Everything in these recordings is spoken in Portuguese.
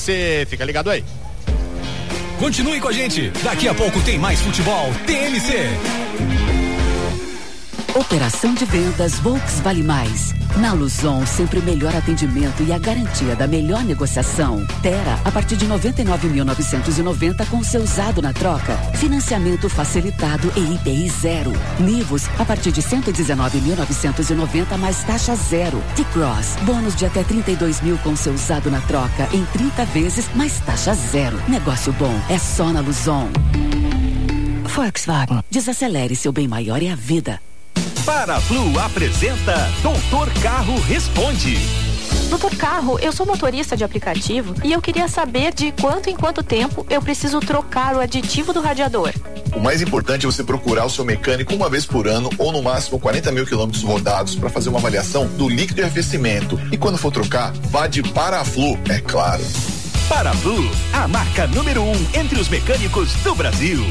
TMC. Fica ligado aí. Continue com a gente. Daqui a pouco tem mais futebol TMC. Operação de vendas Volks Vale Mais. Na Luzon, sempre o melhor atendimento e a garantia da melhor negociação. Terra, a partir de 99.990 com seu usado na troca. Financiamento facilitado e IPI 0. Nivus, a partir de 119.990 mais taxa 0. T-Cross, bônus de até 32 mil com seu usado na troca em 30 vezes mais taxa 0. Negócio bom é só na Luzon. Volkswagen, desacelere, seu bem maior é a vida. Paraflu apresenta Doutor Carro Responde. Doutor Carro, eu sou motorista de aplicativo e eu queria saber de quanto em quanto tempo eu preciso trocar o aditivo do radiador. O mais importante é você procurar o seu mecânico uma vez por ano ou no máximo 40 mil quilômetros rodados para fazer uma avaliação do líquido de arrefecimento. E quando for trocar, vá de Paraflu, é claro. Paraflu, a marca número 1 entre os mecânicos do Brasil.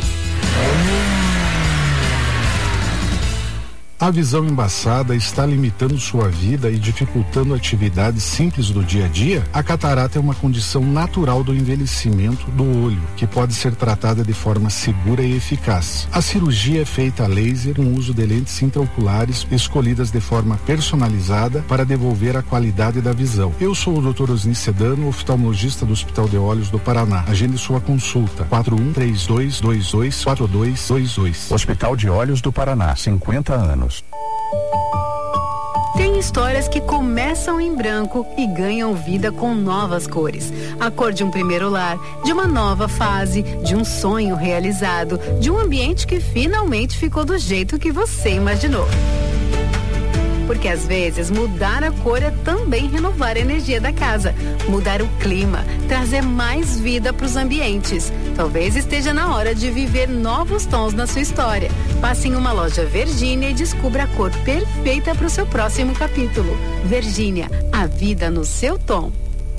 A visão embaçada está limitando sua vida e dificultando atividades simples do dia a dia? A catarata é uma condição natural do envelhecimento do olho, que pode ser tratada de forma segura e eficaz. A cirurgia é feita a laser com uso de lentes intraoculares escolhidas de forma personalizada para devolver a qualidade da visão. Eu sou o Dr. Osni Sedano, oftalmologista do Hospital de Olhos do Paraná. Agende sua consulta. 4132224222. Hospital de Olhos do Paraná, 50 anos. Tem histórias que começam em branco e ganham vida com novas cores. A cor de um primeiro lar, de uma nova fase, de um sonho realizado, de um ambiente que finalmente ficou do jeito que você imaginou. Porque às vezes mudar a cor é também renovar a energia da casa, mudar o clima, trazer mais vida para os ambientes. Talvez esteja na hora de viver novos tons na sua história. Passe em uma loja Virgínia e descubra a cor perfeita para o seu próximo capítulo. Virgínia, a vida no seu tom.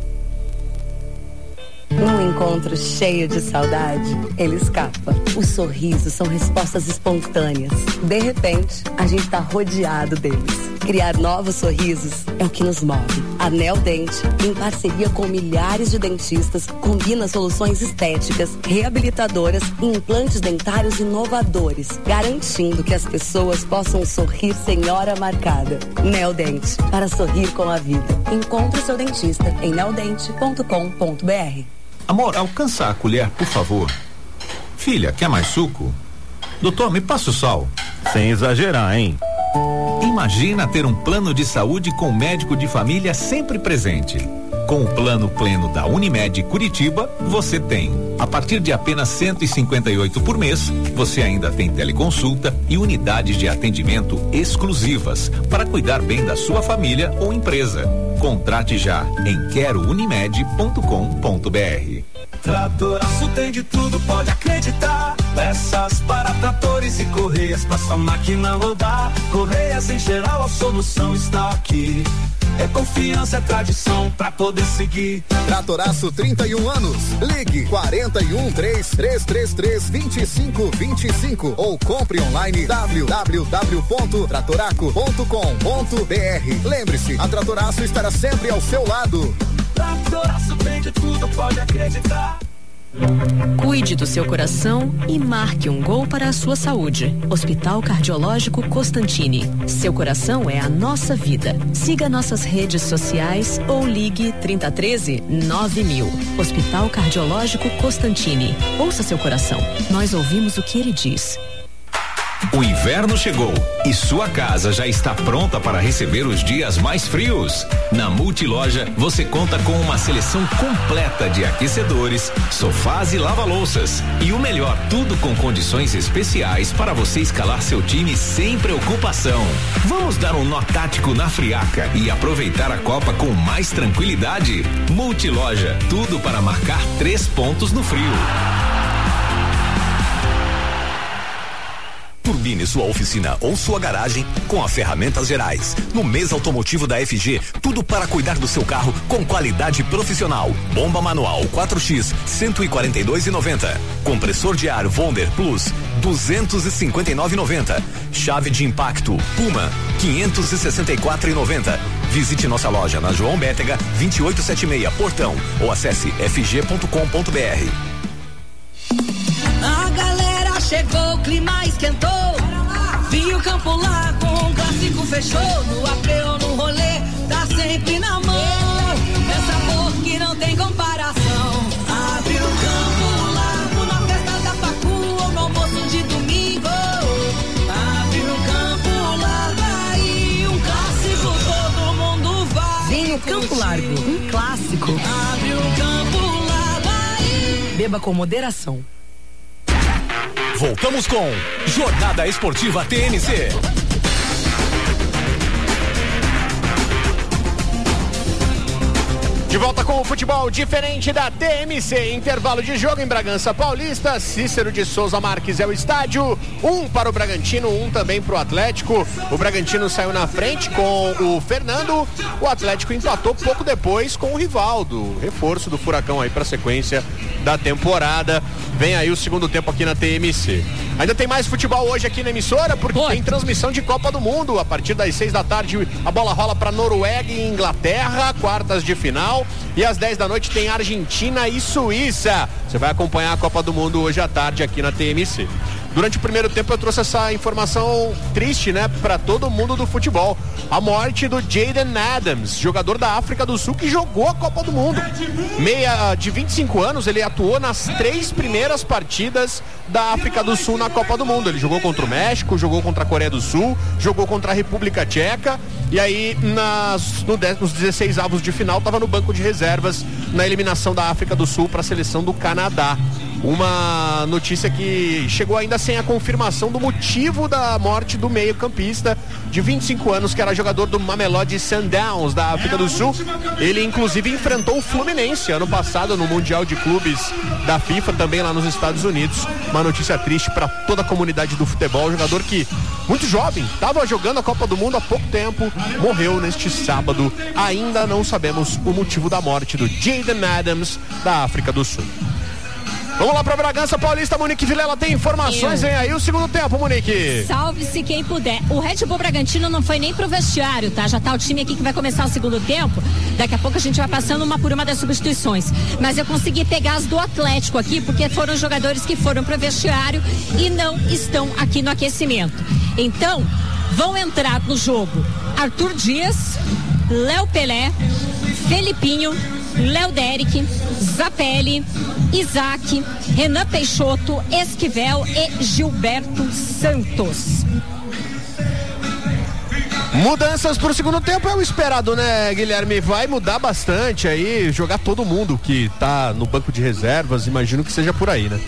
Num encontro cheio de saudade, ele escapa. Os sorrisos são respostas espontâneas. De repente, a gente está rodeado deles. Criar novos sorrisos é o que nos move. A Neodente, em parceria com milhares de dentistas, combina soluções estéticas, reabilitadoras e implantes dentários inovadores, garantindo que as pessoas possam sorrir sem hora marcada. Neodente, para sorrir com a vida. Encontre seu dentista em neodente.com.br. Amor, alcança a colher, por favor. Filha, quer mais suco? Doutor, me passa o sal. Sem exagerar, hein? Imagina ter um plano de saúde com médico de família sempre presente. Com o plano pleno da Unimed Curitiba, você tem. A partir de apenas R$158 por mês, você ainda tem teleconsulta e unidades de atendimento exclusivas para cuidar bem da sua família ou empresa. Contrate já em querounimed.com.br. Tratoraço tem de tudo, pode acreditar. Peças para tratores e correias pra sua máquina rodar. Correias em geral, a solução está aqui. É confiança, é tradição pra poder seguir. Tratoraço 31 anos. Ligue 41-3333-2525 ou compre online www.tratoraco.com.br. Lembre-se, a Tratoraço estará sempre ao seu lado. Tratoraço tem de tudo, pode acreditar. Cuide do seu coração e marque um gol para a sua saúde. Hospital Cardiológico Costantini. Seu coração é a nossa vida. Siga nossas redes sociais ou ligue 3013-9000. Hospital Cardiológico Costantini. Ouça seu coração. Nós ouvimos o que ele diz. O inverno chegou e sua casa já está pronta para receber os dias mais frios. Na Multiloja, você conta com uma seleção completa de aquecedores, sofás e lava-louças. E o melhor, tudo com condições especiais para você escalar seu time sem preocupação. Vamos dar um nó tático na friaca e aproveitar a Copa com mais tranquilidade. Multiloja, tudo para marcar 3 pontos no frio. Turbine sua oficina ou sua garagem com a Ferramentas Gerais. No mês automotivo da FG, tudo para cuidar do seu carro com qualidade profissional. Bomba manual 4X, R$142,90. Compressor de ar Wonder Plus, R$259,90. Chave de impacto Puma, R$564,90. Visite nossa loja na João Bétega 2876, Portão, ou acesse fg.com.br. A galera chegou, o clima esquentou. Vinho Campo Largo, um clássico fechou. No AP ou no rolê, tá sempre na mão. É sabor que não tem comparação. Abre o Campo Largo na festa da Facu ou no almoço de domingo. Abre o Campo Largo aí, um clássico todo mundo vai. Vinho Campo Largo, um clássico. Abre o Campo Largo aí. Beba com moderação. Voltamos com Jornada Esportiva TMC. De volta com o futebol diferente da TMC. Intervalo de jogo em Bragança Paulista. Cícero de Souza Marques é o estádio. 1 para o Bragantino, 1 também para o Atlético. O Bragantino saiu na frente com o Fernando. O Atlético empatou pouco depois com o Rivaldo. Reforço do Furacão aí para a sequência da temporada. Vem aí o segundo tempo aqui na TMC. Ainda tem mais futebol hoje aqui na emissora, porque tem transmissão de Copa do Mundo. A partir das 6 da tarde, a bola rola para Noruega e Inglaterra, quartas de final. E às 10 da noite tem Argentina e Suíça. Você vai acompanhar a Copa do Mundo hoje à tarde aqui na TMC. Durante o primeiro tempo eu trouxe essa informação triste, né, para todo mundo do futebol. A morte do Jaden Adams, jogador da África do Sul que jogou a Copa do Mundo. Meia de 25 anos, ele atuou nas 3 primeiras partidas da África do Sul na Copa do Mundo. Ele jogou contra o México, jogou contra a Coreia do Sul, jogou contra a República Tcheca e aí nos 16 avos de final estava no banco de reservas na eliminação da África do Sul para a seleção do Canadá. Uma notícia que chegou ainda sem a confirmação do motivo da morte do meio-campista de 25 anos, que era jogador do Mamelodi Sundowns da África do Sul. Ele inclusive enfrentou o Fluminense ano passado no Mundial de Clubes da FIFA, também lá nos Estados Unidos. Uma notícia triste para toda a comunidade do futebol. Jogador que, muito jovem, estava jogando a Copa do Mundo há pouco tempo, morreu neste sábado. Ainda não sabemos o motivo da morte do Jaden Adams da África do Sul. Vamos lá para Bragança Paulista, Monique Vilela tem informações, vem aí o segundo tempo, Monique. Salve-se quem puder. O Red Bull Bragantino não foi nem pro vestiário, tá? Já tá o time aqui que vai começar o segundo tempo. Daqui a pouco a gente vai passando uma por uma das substituições. Mas eu consegui pegar as do Atlético aqui, porque foram jogadores que foram pro vestiário e não estão aqui no aquecimento. Então, vão entrar no jogo Arthur Dias, Léo Pelé, Felipinho, Léo Derek, Zapelli, Isaac, Renan Peixoto, Esquivel e Gilberto Santos. Mudanças pro segundo tempo é o esperado, né, Guilherme? Vai mudar bastante aí, jogar todo mundo que tá no banco de reservas, imagino que seja por aí, né?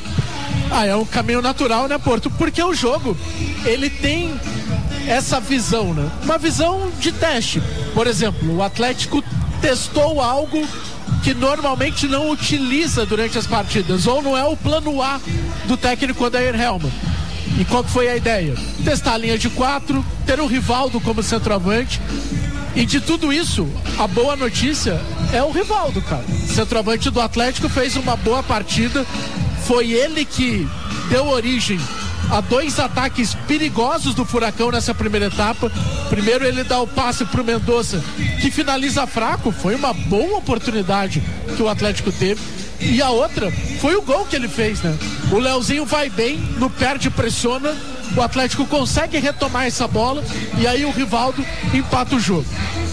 É um caminho natural, né, Porto? Porque o jogo, ele tem essa visão, né? Uma visão de teste. Por exemplo, o Atlético testou algo que normalmente não utiliza durante as partidas, ou não é o plano A do técnico Odair Hellmann. E qual foi a ideia? Testar a linha de 4, ter o Rivaldo como centroavante. E de tudo isso, a boa notícia é o Rivaldo, cara. Centroavante do Atlético fez uma boa partida. Foi ele que deu origem a 2 ataques perigosos do Furacão nessa primeira etapa. Primeiro ele dá o passe pro Mendonça, que finaliza fraco. Foi uma boa oportunidade que o Atlético teve. E a outra foi o gol que ele fez, né? O Leozinho vai bem, no perde, pressiona. O Atlético consegue retomar essa bola e aí o Rivaldo empata o jogo.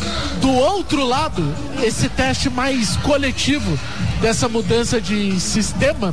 Do outro lado, esse teste mais coletivo dessa mudança de sistema,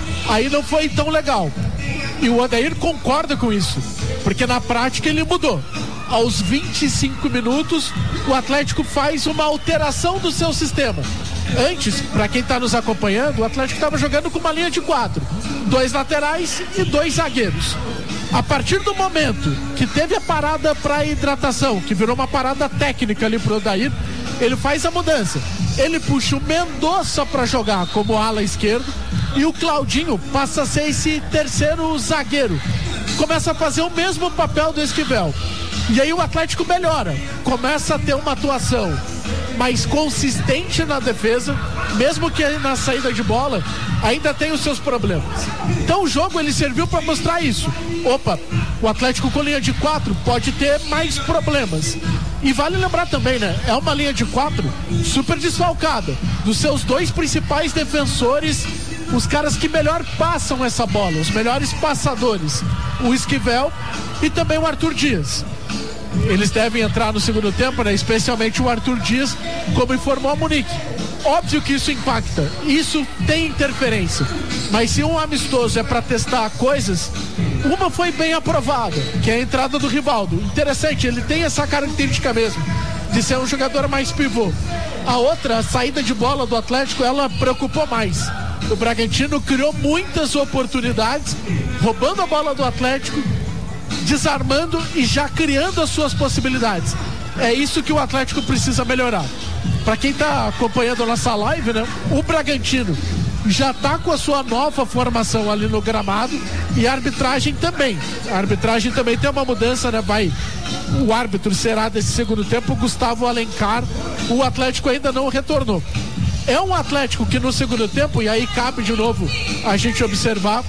aí não foi tão legal. E o Odair concorda com isso, porque na prática ele mudou. Aos 25 minutos, o Atlético faz uma alteração do seu sistema. Antes, para quem está nos acompanhando, o Atlético estava jogando com uma linha de 4, 2 laterais e 2 zagueiros. A partir do momento que teve a parada para hidratação, que virou uma parada técnica ali pro Odair, ele faz a mudança. Ele puxa o Mendonça para jogar como ala esquerdo e o Claudinho passa a ser esse terceiro zagueiro. Começa a fazer o mesmo papel do Esquivel. E aí o Atlético melhora, começa a ter uma atuação mais consistente na defesa, mesmo que na saída de bola ainda tem os seus problemas. Então o jogo ele serviu para mostrar isso. Opa, o Atlético com linha de 4 pode ter mais problemas, E vale lembrar também, né? É uma linha de 4 super desfalcada. Dos seus 2 principais defensores, os caras que melhor passam essa bola, os melhores passadores, o Esquivel e também o Arthur Dias. Eles devem entrar no segundo tempo, né? Especialmente o Arthur Dias, como informou a Munique. Óbvio que isso impacta, isso tem interferência, mas se um amistoso é para testar coisas, uma foi bem aprovada, que é a entrada do Rivaldo. Interessante, ele tem essa característica mesmo de ser um jogador mais pivô. A outra, a saída de bola do Atlético, ela preocupou mais. O Bragantino criou muitas oportunidades, roubando a bola do Atlético, desarmando e já criando as suas possibilidades. É isso que o Atlético precisa melhorar. Para quem está acompanhando a nossa live, né? O Bragantino já está com a sua nova formação ali no gramado e a arbitragem também. A arbitragem também tem uma mudança, né? O árbitro será desse segundo tempo o Gustavo Alencar. O Atlético ainda não retornou. É um Atlético que no segundo tempo, e aí cabe de novo a gente observar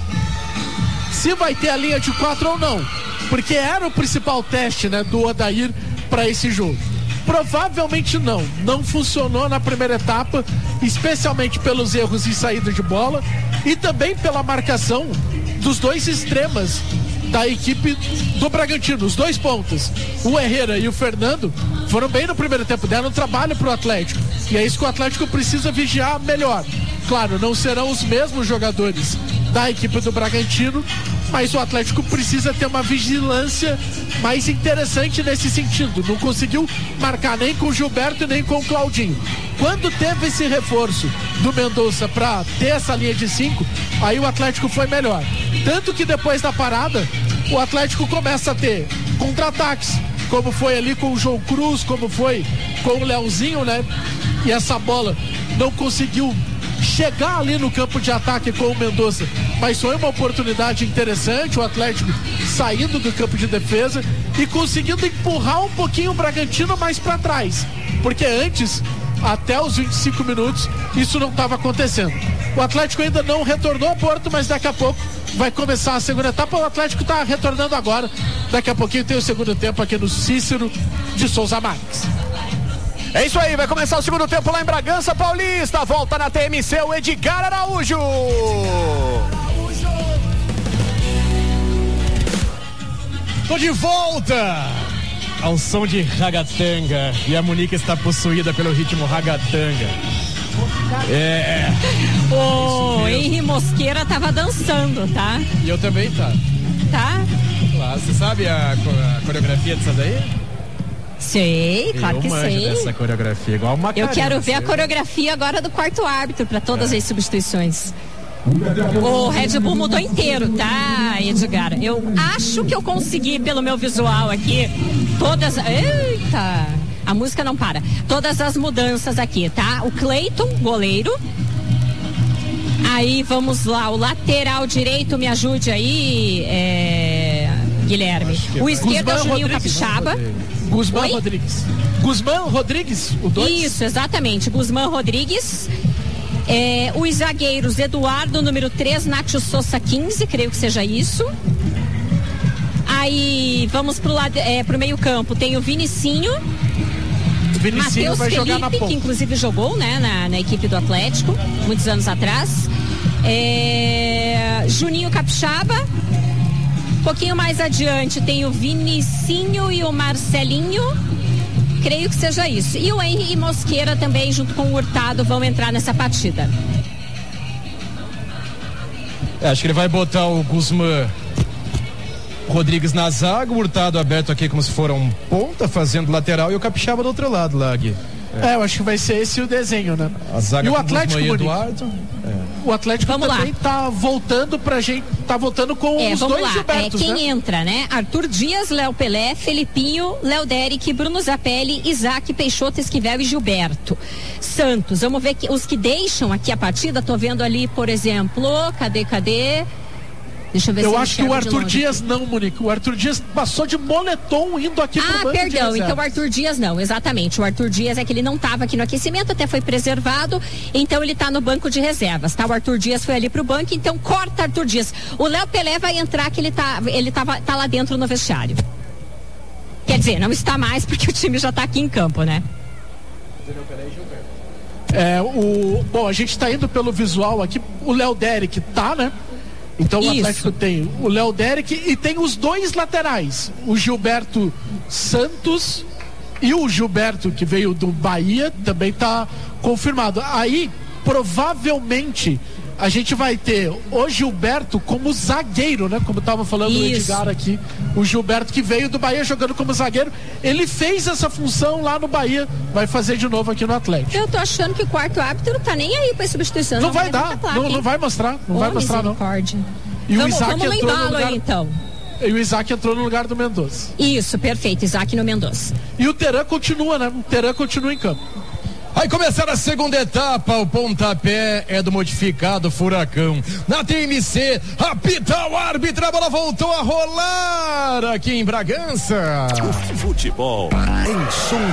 se vai ter a linha de 4 ou não, porque era o principal teste, né, do Odair para esse jogo. Provavelmente não funcionou na primeira etapa, especialmente pelos erros em saída de bola e também pela marcação dos 2 extremas da equipe do Bragantino, os 2 pontas. O Herrera e o Fernando foram bem no primeiro tempo, deram trabalho pro Atlético, e é isso que o Atlético precisa vigiar melhor. Claro, não serão os mesmos jogadores da equipe do Bragantino, mas o Atlético precisa ter uma vigilância mais interessante nesse sentido. Não conseguiu marcar nem com o Gilberto nem com o Claudinho. Quando teve esse reforço do Mendonça para ter essa linha de 5, aí o Atlético foi melhor. Tanto que depois da parada, o Atlético começa a ter contra-ataques, como foi ali com o João Cruz, como foi com o Leozinho, né? E essa bola não conseguiu chegar ali no campo de ataque com o Mendonça, mas foi uma oportunidade interessante, o Atlético saindo do campo de defesa e conseguindo empurrar um pouquinho o Bragantino mais para trás, porque antes, até os 25 minutos, isso não estava acontecendo. O Atlético ainda não retornou ao Porto, mas daqui a pouco vai começar a segunda etapa. O Atlético está retornando agora, daqui a pouquinho tem o segundo tempo aqui no Cícero de Souza Marques. É isso aí, vai começar o segundo tempo lá em Bragança Paulista. Volta na TMC o Edgar Araújo. Tô de volta ao som de ragatanga e a Munique está possuída pelo ritmo ragatanga. O Henri Mosqueira tava dançando, tá? E eu também tá. Claro, você sabe a coreografia dessa daí? Sei, claro que sei. Dessa coreografia, igual uma Eu quero ver a coreografia agora do quarto árbitro para todas as substituições. O Red Bull mudou inteiro, tá, Edgar? Eu acho que eu consegui, pelo meu visual aqui, todas... Eita! A música não para. Todas as mudanças aqui, tá? O Cleiton, goleiro. Aí, vamos lá, o lateral direito, me ajude aí, Guilherme. O esquerdo é o Juninho Capixaba. Guzmán Rodrigues. Guzmán Rodrigues, o 2? Isso, exatamente. Guzmán Rodrigues. Os zagueiros, Eduardo, número 3, Nátio Sousa, 15, creio que seja isso. Aí, vamos pro meio campo. Tem o Vinicinho. Matheus vai Felipe, jogar na ponta, que inclusive jogou, né, na equipe do Atlético, muitos anos atrás. Juninho Capixaba. Um pouquinho mais adiante tem o Vinicinho e o Marcelinho. Creio que seja isso. E o Henri Mosqueira também, junto com o Hurtado, vão entrar nessa partida. Acho que ele vai botar o Guzmán Rodrigues na zaga, o Hurtado aberto aqui como se for um ponta, fazendo lateral, e o Capixaba do outro lado lá, Gui. Eu acho que vai ser esse o desenho, né? A zaga e o Atlético, Eduardo. O Atlético Vamos também lá. tá voltando pra gente, tá voltando com os vamos dois lá. Gilbertos, Quem né? entra, né? Arthur Dias, Léo Pelé, Felipinho, Léo Derek, Bruno Zapelli, Isaac, Peixoto, Esquivel e Gilberto Santos. Vamos ver os que deixam aqui a partida. Tô vendo ali, por exemplo, cadê? Deixa eu ver se eu acho que o Arthur longe. Dias não, Monique. O Arthur Dias passou de moletom indo aqui pro banco de perdão, reserva. então o Arthur Dias não, exatamente. O Arthur Dias é que ele não estava aqui no aquecimento, até foi preservado, então ele tá no banco de reservas, tá? O Arthur Dias foi ali pro banco, então corta Arthur Dias. O Léo Pelé vai entrar, que ele tá lá dentro no vestiário. Quer dizer, não está mais porque o time já está aqui em campo, né? Bom, a gente está indo pelo visual aqui, o Léo Derek tá, né? Então o Atlético tem o Léo Derek e tem os dois laterais, o Gilberto Santos e o Gilberto, que veio do Bahia, também tá confirmado. Aí, provavelmente, a gente vai ter o Gilberto como zagueiro, né? Como tava falando o Edgar aqui. O Gilberto que veio do Bahia jogando como zagueiro. Ele fez essa função lá no Bahia. Vai fazer de novo aqui no Atlético. Eu tô achando que o quarto árbitro não tá nem aí pra substituição. Não vai dar. Não vai mostrar. Não vai mostrar, não. E o Isaac vamos entrou no lugar... aí, então. E o Isaac entrou no lugar do Mendonça. Isso, perfeito. Isaac no Mendonça. E o Teran continua, né? O Teran continua em campo. Vai começar a segunda etapa, o pontapé é do modificado Furacão. Na TMC, apita o árbitro, a bola voltou a rolar aqui em Bragança. O futebol em som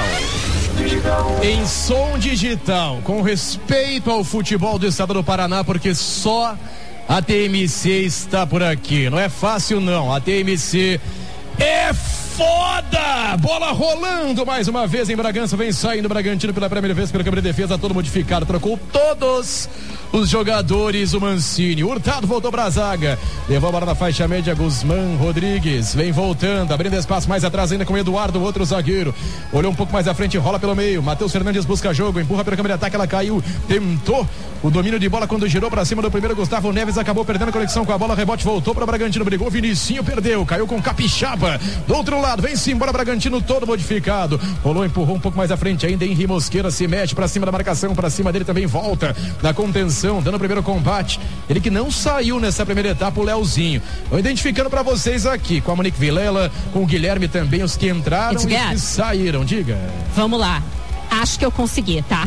digital. Em som digital, com respeito ao futebol do estado do Paraná, porque só a TMC está por aqui. Não é fácil não, a TMC é foda! Bola rolando mais uma vez em Bragança, vem saindo o Bragantino pela primeira vez pela câmera de defesa, todo modificado, trocou todos os jogadores, o Mancini. Hurtado voltou pra zaga, levou a bola na faixa média, Guzmán Rodrigues vem voltando, abrindo espaço mais atrás ainda com o Eduardo, o outro zagueiro, olhou um pouco mais à frente, rola pelo meio, Matheus Fernandes busca jogo, empurra pela câmera de ataque, ela caiu, tentou o domínio de bola quando girou pra cima do primeiro, Gustavo Neves acabou perdendo a conexão com a bola, rebote voltou pra Bragantino, brigou, Vinicinho perdeu, caiu com Capixaba, do outro lado, vem-se embora Bragantino todo modificado, rolou, empurrou um pouco mais à frente ainda, Henri Mosqueira se mexe pra cima da marcação, pra cima dele também volta na contenção, dando o primeiro combate, ele que não saiu nessa primeira etapa, o Leozinho. Vou identificando pra vocês aqui, com a Monique Vilela, com o Guilherme também, os que entraram e os que saíram, diga. Vamos lá. Acho que eu consegui, tá?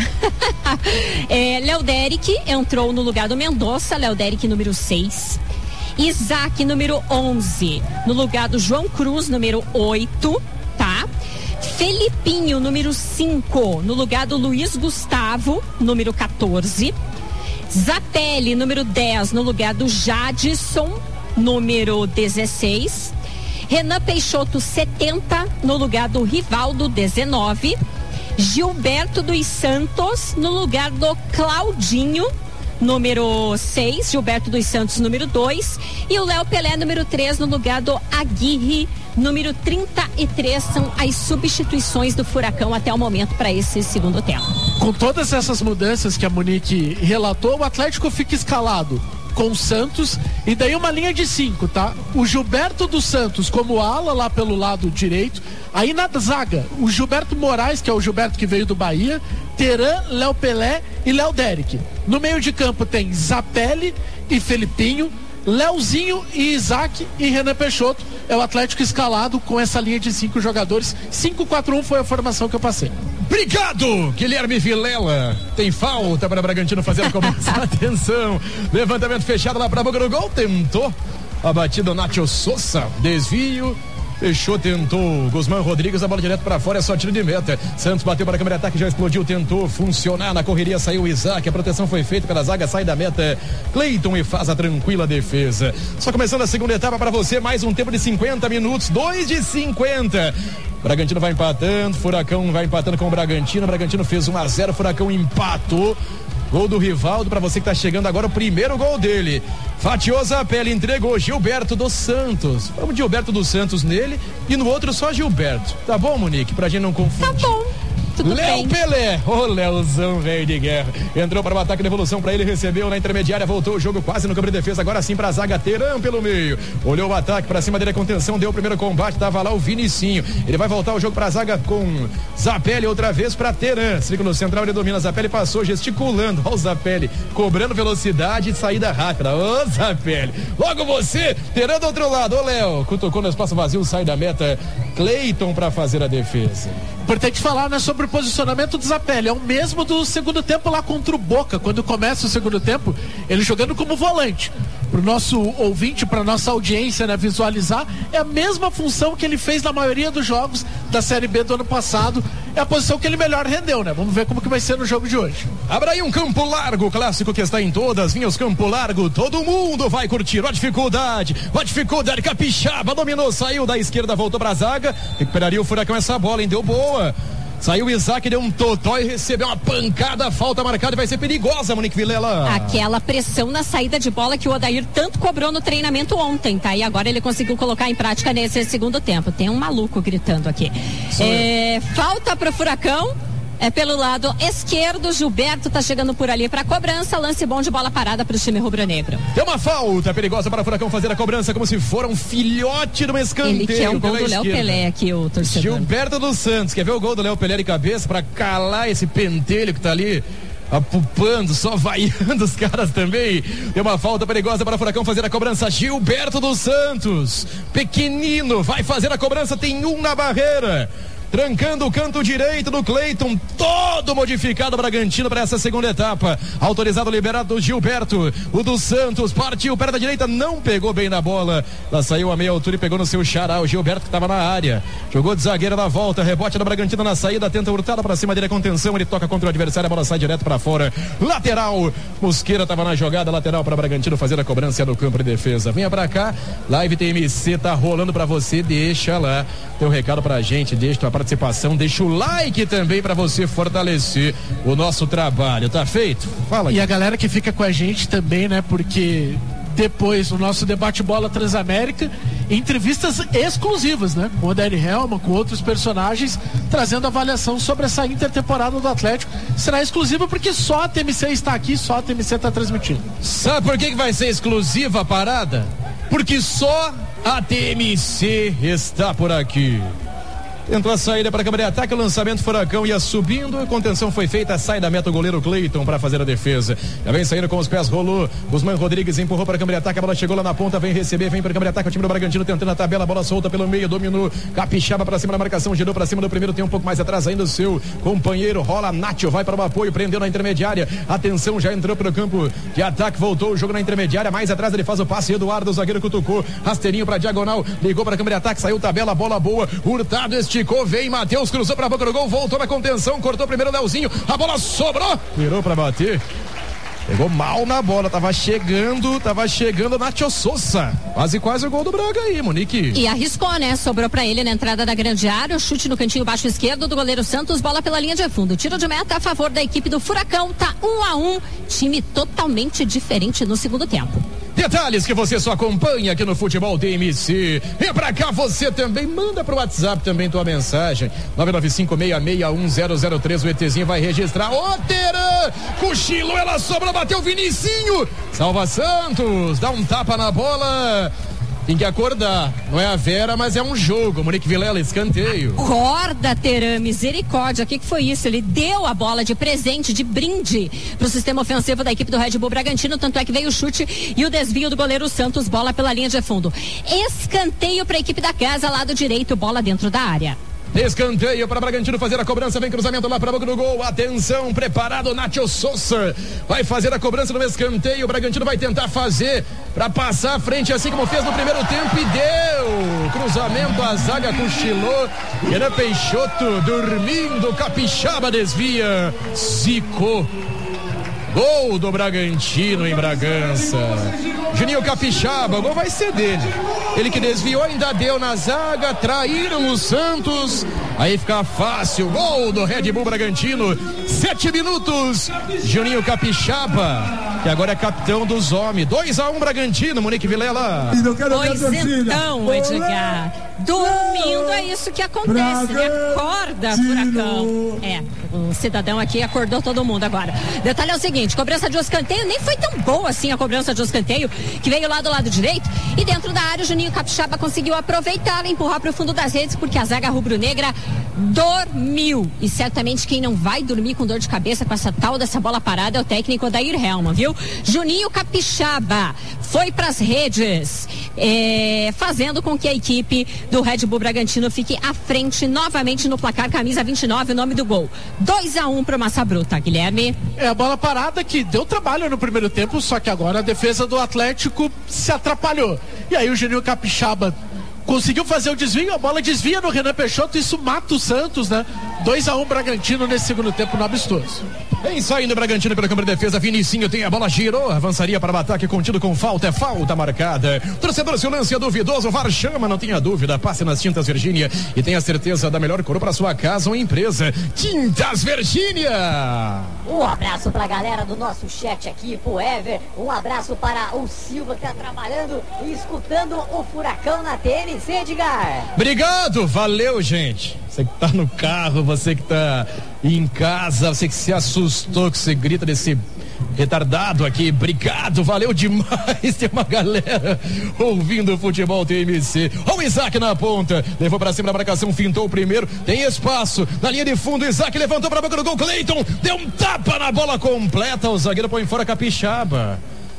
Léo Derek entrou no lugar do Mendonça, Léo Derek número 6. Isaac número 11, no lugar do João Cruz número 8, tá? Felipinho número 5, no lugar do Luiz Gustavo número 14. Zatelli número 10, no lugar do Jadson número 16. Renan Peixoto 70, no lugar do Rivaldo 19. Gilberto dos Santos no lugar do Claudinho número 6, Gilberto dos Santos número 2 e o Léo Pelé número 3 no lugar do Aguirre número 33. São as substituições do Furacão até o momento para esse segundo tempo. Com todas essas mudanças que a Monique relatou, o Atlético fica escalado com o Santos e daí uma linha de 5, tá? O Gilberto dos Santos como ala lá pelo lado direito, aí na zaga o Gilberto Moraes, que é o Gilberto que veio do Bahia, Teran, Léo Pelé e Léo Derek. No meio de campo tem Zapelli e Felipinho, Leozinho e Isaac e Renan Peixoto. É o Atlético escalado com essa linha de 5 jogadores. 5-4-1 foi a formação que eu passei. Obrigado, Guilherme Vilela. Tem falta para Bragantino fazer a cobrança. Atenção, levantamento fechado lá para a boca do gol. Tentou a batida Nacho Souza, desvio. Fechou, tentou Guzmán Rodrigues, a bola direto pra fora, é só tiro de meta. Santos bateu para a câmera de ataque, já explodiu, tentou funcionar na correria, saiu o Isaac, a proteção foi feita pela zaga, sai da meta Cleiton e faz a tranquila defesa. Só começando a segunda etapa para você, mais um tempo de 50 minutos, 2 de 50. Bragantino vai empatando, Furacão vai empatando com o Bragantino fez 1-0, Furacão empatou. Gol do Rivaldo, pra você que tá chegando agora, o primeiro gol dele. Fatiou Zapelli, entregou Gilberto dos Santos. Vamos de Gilberto dos Santos nele e no outro só Gilberto. Tá bom, Monique? Pra gente não confundir. Tá bom. Léo Pelé, ô Léozão, velho de guerra, entrou para o ataque de evolução pra ele, recebeu na intermediária, voltou o jogo quase no campo de defesa, agora sim pra zaga, Teran pelo meio, olhou o ataque pra cima dele, a contenção, deu o primeiro combate, tava lá o Vinicinho, ele vai voltar o jogo pra zaga com Zapelli outra vez pra Teran, círculo central, ele domina, Zapelli passou gesticulando, ó o Zapelli, cobrando velocidade e saída rápida, ô Zapelli, logo você, Teran do outro lado, ô Léo, cutucou no espaço vazio, sai da meta, Cleiton pra fazer a defesa. Importante falar, né, sobre o posicionamento do Zapelli. É o mesmo do segundo tempo lá contra o Boca. Quando começa o segundo tempo, ele jogando como volante. Pro nosso ouvinte, pra nossa audiência, né, visualizar, é a mesma função que ele fez na maioria dos jogos da Série B do ano passado. é a posição que ele melhor rendeu, né? Vamos ver como que vai ser no jogo de hoje. Abraão Campo Largo, clássico que está em todas, Vinhos Campo Largo, todo mundo vai curtir. Ó a dificuldade, Capixaba dominou, saiu da esquerda, voltou pra zaga, recuperaria o Furacão essa bola, hein? Deu boa. Saiu o Isaac, deu um totó e recebeu uma pancada, falta marcada e vai ser perigosa, Monique Vilela. Aquela pressão na saída de bola que o Odair tanto cobrou no treinamento ontem, tá? E agora ele conseguiu colocar em prática nesse segundo tempo. Tem um maluco gritando aqui. Falta pro Furacão. É pelo lado esquerdo, Gilberto tá chegando por ali pra cobrança, lance bom de bola parada pro time rubro-negro. Tem uma falta perigosa para o Furacão fazer a cobrança como se for um filhote de um escanteio. Ele quer o gol do Léo Pelé aqui, o torcedor. Gilberto dos Santos, quer ver o gol do Léo Pelé de cabeça pra calar esse pentelho que tá ali apupando, só vaiando os caras também. Tem uma falta perigosa para o Furacão fazer a cobrança. Gilberto dos Santos, pequenino, vai fazer a cobrança, tem um na barreira. Trancando o canto direito do Cleiton, todo modificado Bragantino para essa segunda etapa. Autorizado, liberado do Gilberto. O dos Santos partiu perto da direita, não pegou bem na bola. Ela saiu a meia altura e pegou no seu xará. O Gilberto que estava na área. Jogou de zagueira na volta, rebote da Bragantino na saída, tenta hurtada para cima dele a contenção. Ele toca contra o adversário, a bola sai direto para fora. Lateral. Mosqueira estava na jogada, lateral para Bragantino fazer a cobrança no campo de defesa. Venha para cá, Live TMC tá rolando para você, deixa lá teu recado pra gente, deixa tua participação, deixa o like também pra você fortalecer o nosso trabalho, tá feito? Fala aqui. E a galera que fica com a gente também, né, porque depois o nosso debate bola Transamérica, entrevistas exclusivas, né, com o Odair Hellmann, com outros personagens, trazendo avaliação sobre essa intertemporada do Atlético. Será exclusiva porque só a TMC está aqui, só a TMC está transmitindo. Sabe por que vai ser exclusiva a parada? Porque só a TMC está por aqui. Entrou a saída para a câmera de ataque, o lançamento Furacão ia subindo, a contenção foi feita, sai da meta o goleiro Cleiton para fazer a defesa. Já vem saindo com os pés, rolou, Guzmán Rodrigues empurrou para a câmera de ataque, a bola chegou lá na ponta, vem receber, vem para a câmera de ataque, o time do Bragantino tentando a tabela, a bola solta pelo meio, dominou, Capixaba para cima da marcação, girou para cima do primeiro, tem um pouco mais atrás ainda o seu companheiro, rola, Nacho vai para o apoio, prendeu na intermediária, atenção, já entrou para o campo de ataque, voltou o jogo na intermediária, mais atrás ele faz o passe, Eduardo, o zagueiro cutucou, rasteirinho para diagonal, ligou para a câmera de ataque, saiu tabela, bola boa, Hurtado esticou, vem Matheus, cruzou pra boca do gol, voltou na contenção, cortou primeiro o Leozinho, a bola sobrou, virou pra bater, pegou mal na bola, tava chegando Nacho Souza, quase o gol do Braga aí, Monique. E arriscou, né, sobrou pra ele na entrada da grande área, o chute no cantinho baixo esquerdo do goleiro Santos, bola pela linha de fundo, tiro de meta a favor da equipe do Furacão, tá 1-1, time totalmente diferente no segundo tempo. Detalhes que você só acompanha aqui no Futebol TMC. Vem pra cá você também, manda pro WhatsApp também tua mensagem. 995661003, o ETzinho vai registrar. Ô Teran, cochilou, ela sobrou, bateu o Vinicinho. Salva Santos, dá um tapa na bola. Tem que acordar, não é a Vera, mas é um jogo. Monique Vilela, escanteio. Acorda, Teran, misericórdia, o que foi isso? Ele deu a bola de presente, de brinde pro sistema ofensivo da equipe do Red Bull Bragantino, tanto é que veio o chute e o desvio do goleiro Santos, bola pela linha de fundo. Escanteio pra equipe da casa, lado direito, bola dentro da área. Escanteio para Bragantino fazer a cobrança, vem cruzamento lá para a boca do gol, atenção, preparado, Nacho Souza vai fazer a cobrança no escanteio, o Bragantino vai tentar fazer para passar à frente, assim como fez no primeiro tempo e deu, cruzamento, a zaga cochilou, Renan Peixoto dormindo, Capixaba desvia, Zico. Gol do Bragantino em Bragança. Juninho Capixaba, o gol vai ser dele. Ele que desviou, ainda deu na zaga, traíram o Santos. Aí fica fácil, gol do Red Bull Bragantino. 7 minutos, Juninho Capixaba, que agora é capitão dos homens. 2-1 Bragantino, Monique Vilela. Pois então, Edgar. Dormindo é isso que acontece, né? Acorda, Furacão. O cidadão aqui acordou todo mundo agora. Detalhe é o seguinte, cobrança de escanteio, nem foi tão boa assim a cobrança de escanteio, que veio lá do lado direito, e dentro da área o Juninho Capixaba conseguiu aproveitar e empurrar para o fundo das redes, porque a zaga rubro-negra dormiu. E certamente quem não vai dormir com dor de cabeça com essa tal dessa bola parada é o técnico Odair Hellmann, viu? Juninho Capixaba foi pras redes, fazendo com que a equipe do Red Bull Bragantino fique à frente novamente no placar, camisa 29, o nome do gol. 2-1 pro Massa Bruta, Guilherme. A bola parada que deu trabalho no primeiro tempo, só que agora a defesa do Atlético se atrapalhou. E aí o Juninho Capixaba conseguiu fazer o desvio, a bola desvia no Renan Peixoto, isso mata o Santos, né? 2-1 Bragantino nesse segundo tempo no amistoso. Vem saindo o Bragantino pela câmara de defesa. Vinicinho tem a bola, girou, avançaria para o ataque contido com falta. É falta marcada. Torcedor, se o lance é duvidoso, o VAR chama, não tenha dúvida. Passe nas Tintas Virgínia e tenha certeza da melhor cor para sua casa ou empresa. Tintas Virgínia. Um abraço pra galera do nosso chat aqui, pro Ever. Um abraço para o Silva que tá trabalhando e escutando o Furacão na TMC, Edgar. Obrigado, valeu, gente. Você que tá no carro, você que tá em casa, você que se assustou, que você grita desse retardado aqui, obrigado, valeu demais. Tem uma galera ouvindo o futebol TMC. Olha o Isaac na ponta, levou pra cima da marcação, fintou o primeiro, tem espaço na linha de fundo. Isaac levantou pra boca do gol, Cleiton deu um tapa na bola completa, o zagueiro põe fora Capixaba.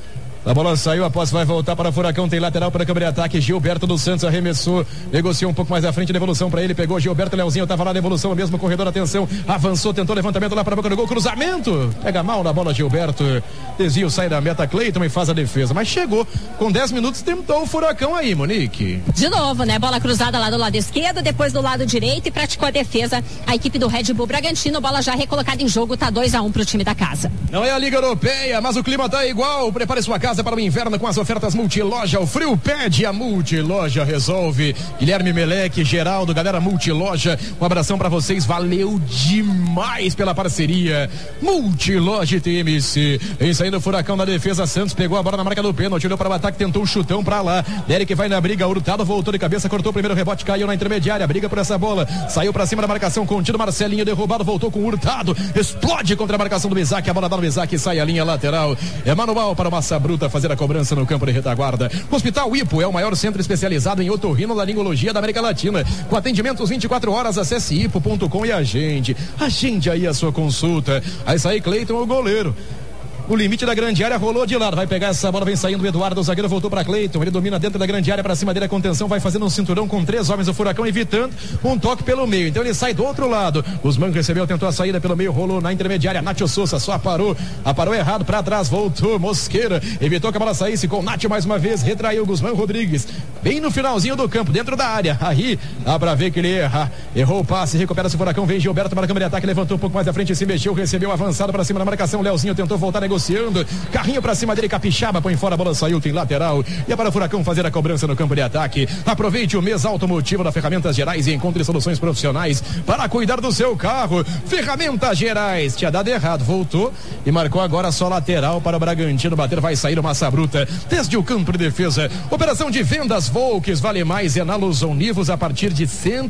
A bola saiu, a posse vai voltar para o Furacão, tem lateral para a câmera de ataque. Gilberto dos Santos arremessou, negociou um pouco mais à frente, devolução para ele, pegou Gilberto, Leozinho tava lá, devolução, mesmo corredor, atenção, avançou, tentou levantamento lá para a boca do gol, cruzamento, pega mal na bola Gilberto, desvio, sai da meta, Cleiton e faz a defesa, mas chegou, com 10 minutos tentou o Furacão aí, Monique. De novo, né, bola cruzada lá do lado esquerdo, depois do lado direito e praticou a defesa a equipe do Red Bull Bragantino, bola já recolocada em jogo, tá 2-1 pro time da casa. Não é a Liga Europeia, mas o clima tá igual, prepare sua casa para o inverno com as ofertas Multiloja. O frio pede, a Multiloja resolve. Guilherme Meleque, Geraldo, galera Multiloja, um abração para vocês, valeu demais pela parceria. Multiloja TMC. Vem saindo o Furacão na defesa, Santos pegou a bola na marca do pênalti, olhou para o ataque, tentou um chutão para lá. Derek vai na briga, Hurtado voltou de cabeça, cortou o primeiro rebote, caiu na intermediária, briga por essa bola, saiu para cima da marcação, contido, Marcelinho derrubado, voltou com o Hurtado, explode contra a marcação do Isaac, a bola dá no Isaac e sai a linha lateral. É manual para o Massa Bruta fazer a cobrança no campo de retaguarda. O Hospital Ipo é o maior centro especializado em otorrinolaringologia da América Latina. Com atendimentos 24 horas, acesse ipo.com e agende aí a sua consulta. Aí sai Cleiton, o goleiro. O limite da grande área rolou de lado, vai pegar essa bola, vem saindo o Eduardo, o zagueiro voltou para Cleiton, ele domina dentro da grande área, para cima dele a contenção, vai fazendo um cinturão com 3 homens do Furacão, evitando um toque pelo meio, então ele sai do outro lado, Guzmán recebeu, tentou a saída pelo meio, rolou na intermediária, Nacho Souza só aparou errado para trás, voltou, Mosqueira, evitou que a bola saísse com Nacho mais uma vez, retraiu Guzmán Rodrigues, bem no finalzinho do campo, dentro da área, aí dá pra ver que ele errou o passe, recupera-se o Furacão, vem Gilberto para a câmera de ataque, levantou um pouco mais à frente, se mexeu, recebeu avançado para cima da marcação, Leozinho tentou voltar negociando, carrinho pra cima dele, Capixaba põe fora, a bola saiu, tem lateral e é para o Furacão fazer a cobrança no campo de ataque. Aproveite o mês automotivo da Ferramentas Gerais e encontre soluções profissionais para cuidar do seu carro. Ferramentas Gerais, tinha dado errado, voltou e marcou agora só lateral para o Bragantino bater, vai sair o Massa Bruta desde o campo de defesa. Operação de vendas Volks, vale mais, é na Luzon Nivus a partir de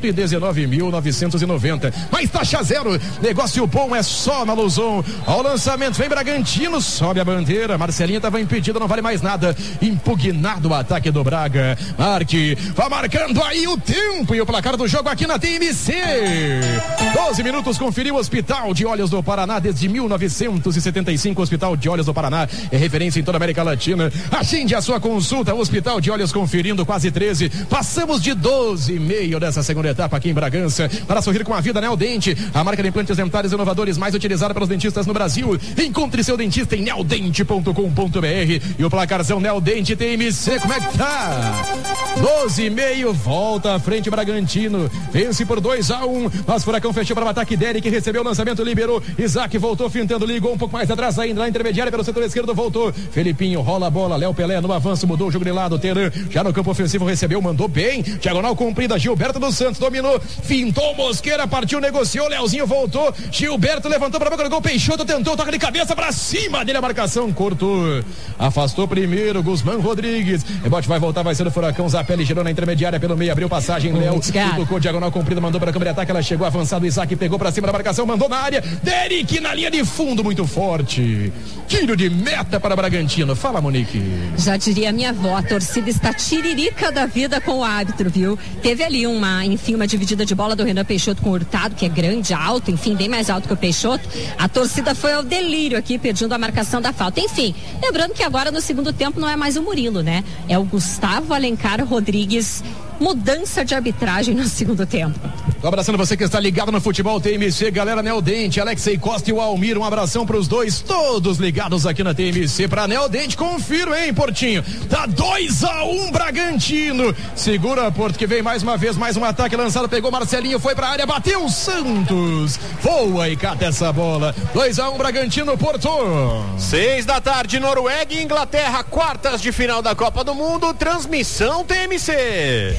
119.990, mais taxa zero, negócio bom é só na Luzon. Ao lançamento vem Bragantino, sobe a bandeira, Marcelinho estava impedido, não vale mais nada, impugnado o ataque do Braga. Marque, vai marcando aí o tempo e o placar do jogo aqui na TMC. 12 minutos, conferiu o Hospital de Olhos do Paraná desde 1975. Hospital de Olhos do Paraná é referência em toda a América Latina. Agende a sua consulta, Hospital de Olhos conferindo quase 13. Passamos de 12,5 dessa segunda etapa aqui em Bragança. Para sorrir com a vida, Neo Dente, a marca de implantes dentários inovadores mais utilizada pelos dentistas no Brasil. Encontre seu dentista em neodente.com.br e o placarzão Neodente TMC, como é que tá? 12,5, volta à frente Bragantino, vence por 2-1, mas Furacão fechou para o ataque, Derek recebeu o lançamento, liberou, Isaac voltou fintando, ligou um pouco mais atrás ainda, na intermediária pelo setor esquerdo, voltou, Felipinho rola a bola, Léo Pelé no avanço, mudou o jogo de lado, Teran já no campo ofensivo recebeu, mandou bem, diagonal comprida, Gilberto dos Santos dominou, fintou Mosqueira, partiu, negociou, Leozinho voltou, Gilberto levantou para a boca do gol, Peixoto tentou, toca de cabeça para cima dele, a marcação, cortou, afastou primeiro, Guzmán Rodrigues, rebote vai voltar, vai ser do Furacão, Zapelli girou na intermediária pelo meio, abriu passagem, Léo, tocou diagonal comprida, mandou para a câmera de ataque, ela chegou avançado, Isaac pegou para cima da marcação, mandou na área, Derek na linha de fundo, muito forte, tiro de meta para Bragantino, fala Monique. Já diria minha avó, a torcida está tiririca da vida com o árbitro, viu? Teve ali uma dividida de bola do Renan Peixoto com o Hurtado, que é grande, alto, enfim, bem mais alto que o Peixoto, a torcida foi ao delírio aqui, pedindo a marcação da falta, enfim, lembrando que agora no segundo tempo não é mais o Murilo, né? É o Gustavo Alencar Rodrigues, mudança de arbitragem no segundo tempo. abraçando você que está ligado no Futebol TMC, galera Neodente, Alexei Costa e o Almir, um abração pros dois, todos ligados aqui na TMC pra Neodente, confiro, hein, Portinho? Tá 2-1 Bragantino, segura Porto, que vem mais uma vez, mais um ataque lançado, pegou Marcelinho, foi pra área, bateu o Santos, voa e cata essa bola, 2-1 Bragantino, Porto. 6 da tarde, Noruega e Inglaterra, quartas de final da Copa do Mundo, transmissão TMC.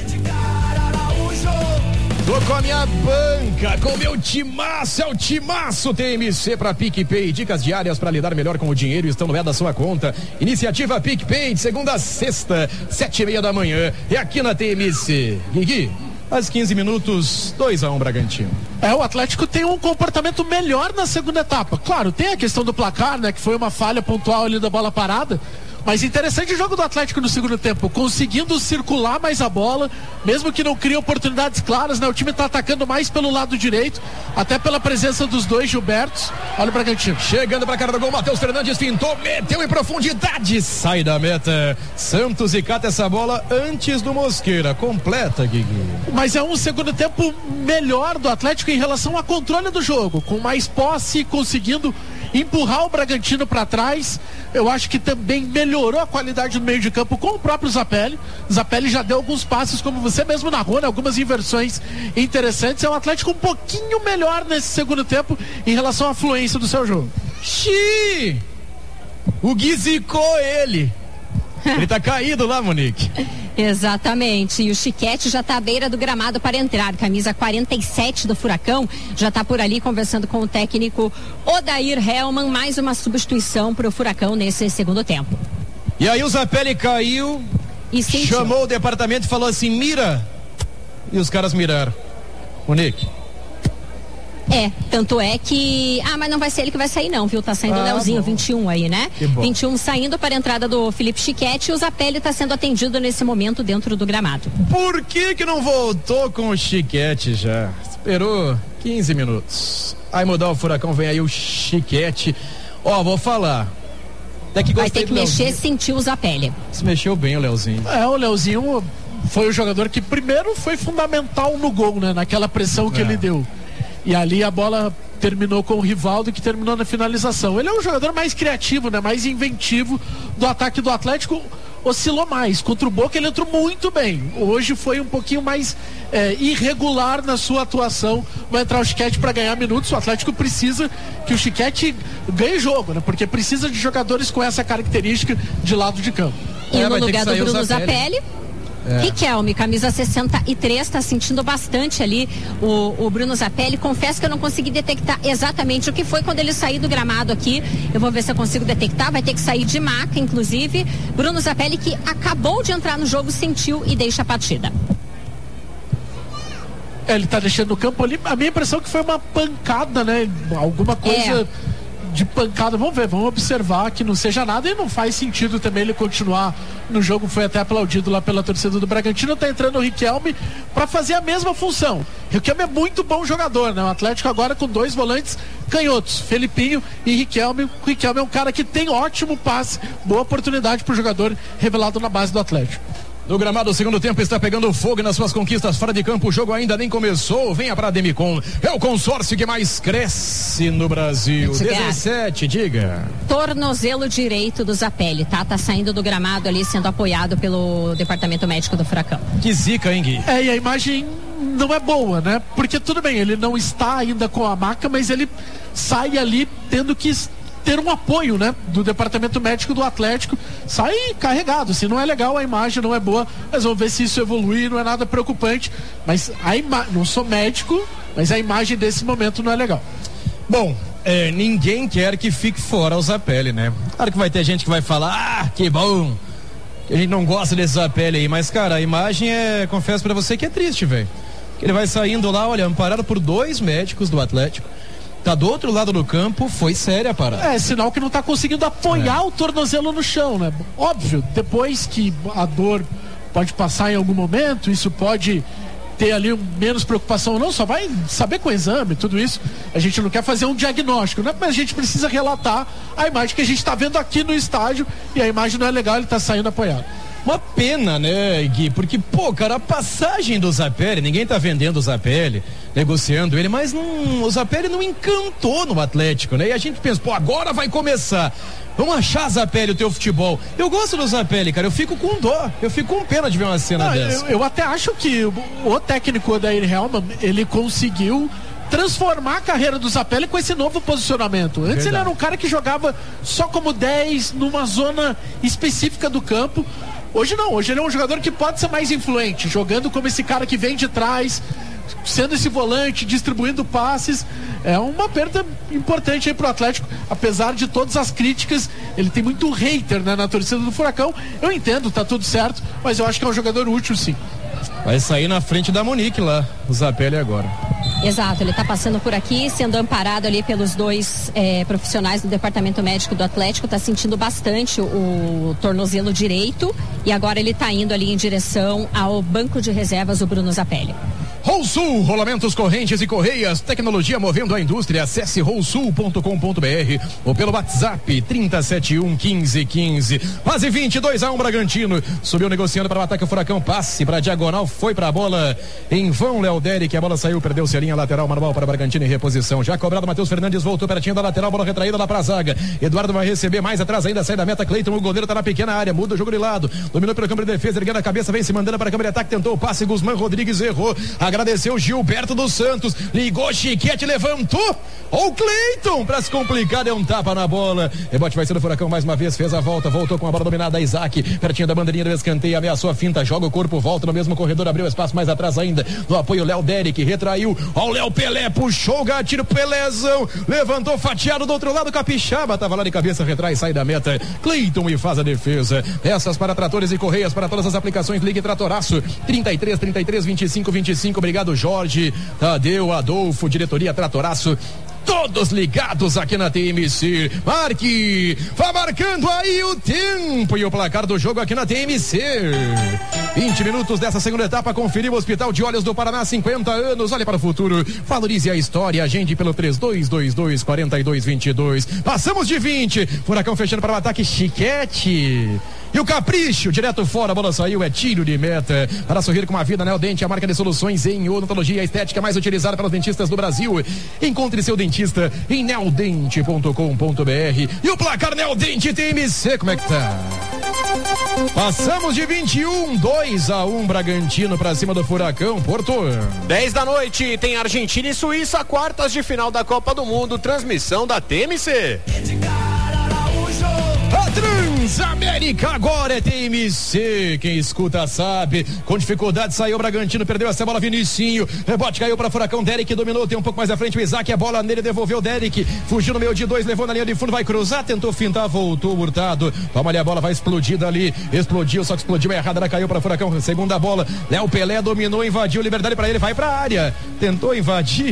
Tô com a minha banca, com o meu timaço, é o timaço TMC pra PicPay. Dicas diárias pra lidar melhor com o dinheiro estão no meio da sua conta. Iniciativa PicPay, de segunda a sexta, 7:30 da manhã. É aqui na TMC. Gui, às 15 minutos, 2-1 Bragantino. O Atlético tem um comportamento melhor na segunda etapa. Claro, tem a questão do placar, né? Que foi uma falha pontual ali da bola parada. Mas interessante o jogo do Atlético no segundo tempo, conseguindo circular mais a bola, mesmo que não crie oportunidades claras, né? O time tá atacando mais pelo lado direito, até pela presença dos dois Gilbertos. Olha o Bragantino. Chegando pra cara do gol, Matheus Fernandes fintou, meteu em profundidade, sai da meta. Santos e cata essa bola antes do Mosqueira. Completa, Guigui. Mas é um segundo tempo melhor do Atlético em relação ao controle do jogo, com mais posse, conseguindo empurrar o Bragantino para trás. Eu acho que também melhorou a qualidade do meio de campo com o próprio Zapelli. Zapelli já deu alguns passos, como você mesmo narrou, né? Algumas inversões interessantes. É um Atlético um pouquinho melhor nesse segundo tempo em relação à fluência do seu jogo. Xiii! O Gui zicou ele. Ele tá caído lá, Monique. Exatamente, e o Chiquete já está à beira do gramado para entrar, camisa 47 do Furacão, já está por ali conversando com o técnico Odair Hellmann, mais uma substituição para o Furacão nesse segundo tempo. E aí o Zapelli caiu, e chamou o departamento e falou assim, mira, e os caras miraram. Monique. Tanto é que... mas não vai ser ele que vai sair não, viu? Tá saindo o Leozinho, bom. 21 aí, né? 21 saindo para a entrada do Felipe Chiquete e o Zapelli tá sendo atendido nesse momento dentro do gramado. Por que não voltou com o Chiquete já? Esperou 15 minutos. Aí mudar o Furacão, vem aí o Chiquete. Vou falar. Vai ter que mexer, sentir o Zapelli. Se mexeu bem o Leozinho. O Leozinho foi o jogador que primeiro foi fundamental no gol, né? Naquela pressão que ele deu. E ali a bola terminou com o Rivaldo, que terminou na finalização. Ele é um jogador mais criativo, né? Mais inventivo do ataque do Atlético. Oscilou mais. Contra o Boca ele entrou muito bem. Hoje foi um pouquinho mais irregular na sua atuação. Vai entrar o Chiquete para ganhar minutos. O Atlético precisa que o Chiquete ganhe jogo, né? Porque precisa de jogadores com essa característica de lado de campo. E no lugar do Bruno Zapelli. Riquelme, camisa 63, está sentindo bastante ali o Bruno Zapelli. Confesso que eu não consegui detectar exatamente o que foi quando ele saiu do gramado aqui. Eu vou ver se eu consigo detectar. Vai ter que sair de maca, inclusive. Bruno Zapelli, que acabou de entrar no jogo, sentiu e deixa a partida. Ele está deixando o campo ali. A minha impressão é que foi uma pancada, né? Alguma coisa de pancada. Vamos ver, vamos observar que não seja nada, e não faz sentido também ele continuar no jogo. Foi até aplaudido lá pela torcida do Bragantino. Tá entrando o Riquelme para fazer a mesma função. Riquelme é muito bom jogador, né? O Atlético agora com dois volantes canhotos, Felipinho e Riquelme. O Riquelme é um cara que tem ótimo passe, boa oportunidade pro jogador revelado na base do Atlético. No gramado, o segundo tempo está pegando fogo nas suas conquistas fora de campo. O jogo ainda nem começou. Venha para a Demicon. É o consórcio que mais cresce no Brasil. 17, diga. Tornozelo direito do Zapelli, tá? Tá saindo do gramado ali, sendo apoiado pelo departamento médico do Furacão. Que zica, hein, Gui? E a imagem não é boa, né? Porque tudo bem, ele não está ainda com a maca, mas ele sai ali tendo que ter um apoio, né, do departamento médico do Atlético. Sai carregado, assim, não é legal, a imagem não é boa, mas vamos ver se isso evolui, não é nada preocupante, mas não sou médico, mas a imagem desse momento não é legal. Bom, ninguém quer que fique fora o Zapelli, né? Claro que vai ter gente que vai falar, que bom, que a gente não gosta desse Zapelli aí, mas cara, a imagem confesso pra você que é triste, velho. Ele vai saindo lá, olha, amparado por 2 médicos do Atlético. Tá do outro lado do campo, foi séria a parada. É sinal que não tá conseguindo apoiar o tornozelo no chão, né? Óbvio, depois que a dor pode passar em algum momento, isso pode ter ali menos preocupação ou não, só vai saber com o exame, tudo isso. A gente não quer fazer um diagnóstico, né? Mas a gente precisa relatar a imagem que a gente tá vendo aqui no estádio, e a imagem não é legal, ele tá saindo apoiado. Uma pena, né, Gui? Porque, cara, a passagem do Zapelli, ninguém tá vendendo o Zapelli, negociando ele, mas o Zappelli não encantou no Atlético, né? E a gente pensa, agora vai começar. Vamos achar, Zappelli, o teu futebol. Eu gosto do Zappelli, cara. Eu fico com dó. Eu fico com pena de ver uma cena dessa. Eu até acho que o técnico Odair Hellmann, ele conseguiu transformar a carreira do Zappelli com esse novo posicionamento. Antes ele era um cara que jogava só como 10 numa zona específica do campo. Hoje não. Hoje ele é um jogador que pode ser mais influente, jogando como esse cara que vem de trás, sendo esse volante, distribuindo passes. É uma perda importante aí pro Atlético, apesar de todas as críticas. Ele tem muito hater, né, na torcida do Furacão. Eu entendo, tá tudo certo, mas eu acho que é um jogador útil, sim. Vai sair na frente da Monique lá, o Zappelli agora. Exato, ele está passando por aqui, sendo amparado ali pelos dois profissionais do departamento médico do Atlético, está sentindo bastante o tornozelo direito e agora ele está indo ali em direção ao banco de reservas, o Bruno Zappelli. Rolsul, rolamentos, correntes e correias, tecnologia movendo a indústria. Acesse rolsul.com.br ou pelo WhatsApp 3071-1515. Quase 22-1 Bragantino. Subiu negociando para o ataque, o Furacão. Passe para a diagonal, foi para a bola. Em vão, Léo Derek, a bola saiu, perdeu-se a linha lateral, manual para Bragantino em reposição. Já cobrado, Matheus Fernandes voltou pertinho da lateral, bola retraída lá para a zaga. Eduardo vai receber mais atrás ainda, sai da meta. Cleiton, o goleiro está na pequena área, muda o jogo de lado. Dominou pelo campo de defesa, erguendo a cabeça, vem se mandando para a câmera de ataque, tentou o passe, Guzmán Rodrigues errou. Agradeceu Gilberto dos Santos, ligou Chiquete, levantou o Cleiton para se complicar, deu um tapa na bola. Rebote vai ser do Furacão mais uma vez, fez a volta, voltou com a bola dominada, Isaac, pertinho da bandeirinha do escanteio, ameaçou a finta, joga o corpo, volta no mesmo corredor, abriu espaço mais atrás ainda, no apoio Léo Derek, retraiu, ó o Léo Pelé, puxou o gatilho, Pelézão, levantou fatiado do outro lado, Capixaba, tava lá de cabeça, retrai, sai da meta, Cleiton e faz a defesa. Peças para tratores e correias, para todas as aplicações, ligue Tratoraço, 33-25-25, obrigado Jorge, Tadeu, Adolfo, diretoria Tratoraço, todos ligados aqui na TMC. Marque, vai marcando aí o tempo e o placar do jogo aqui na TMC. 20 minutos dessa segunda etapa, conferiu o Hospital de Olhos do Paraná, 50 anos, olha para o futuro, valorize a história, agende pelo 3222-4222. Passamos de 20, Furacão fechando para o ataque, Chiquete. E o Capricho, direto fora, a bola saiu, é tiro de meta. Para sorrir com a vida, Neo Dente, a marca de soluções em odontologia estética mais utilizada pelos dentistas do Brasil. Encontre seu dentista em neodente.com.br. E o placar Neo Dente TMC, como é que tá? Passamos de 21, 2-1 Bragantino pra cima do Furacão, Porto. 10 da noite, tem Argentina e Suíça, quartas de final da Copa do Mundo, transmissão da TMC. A Transamérica agora é TMC, quem escuta sabe, com dificuldade saiu o Bragantino, perdeu essa bola, Vinicinho, rebote caiu para Furacão, Derek dominou, tem um pouco mais à frente o Isaac, a bola nele, devolveu o Derek, fugiu no meio de dois, levou na linha de fundo, vai cruzar, tentou fintar, voltou o Hurtado, toma ali a bola, vai explodir dali, explodiu, só que explodiu errada, ela caiu para Furacão, segunda bola, Léo Pelé dominou, invadiu, liberdade para ele, vai para a área, tentou invadir,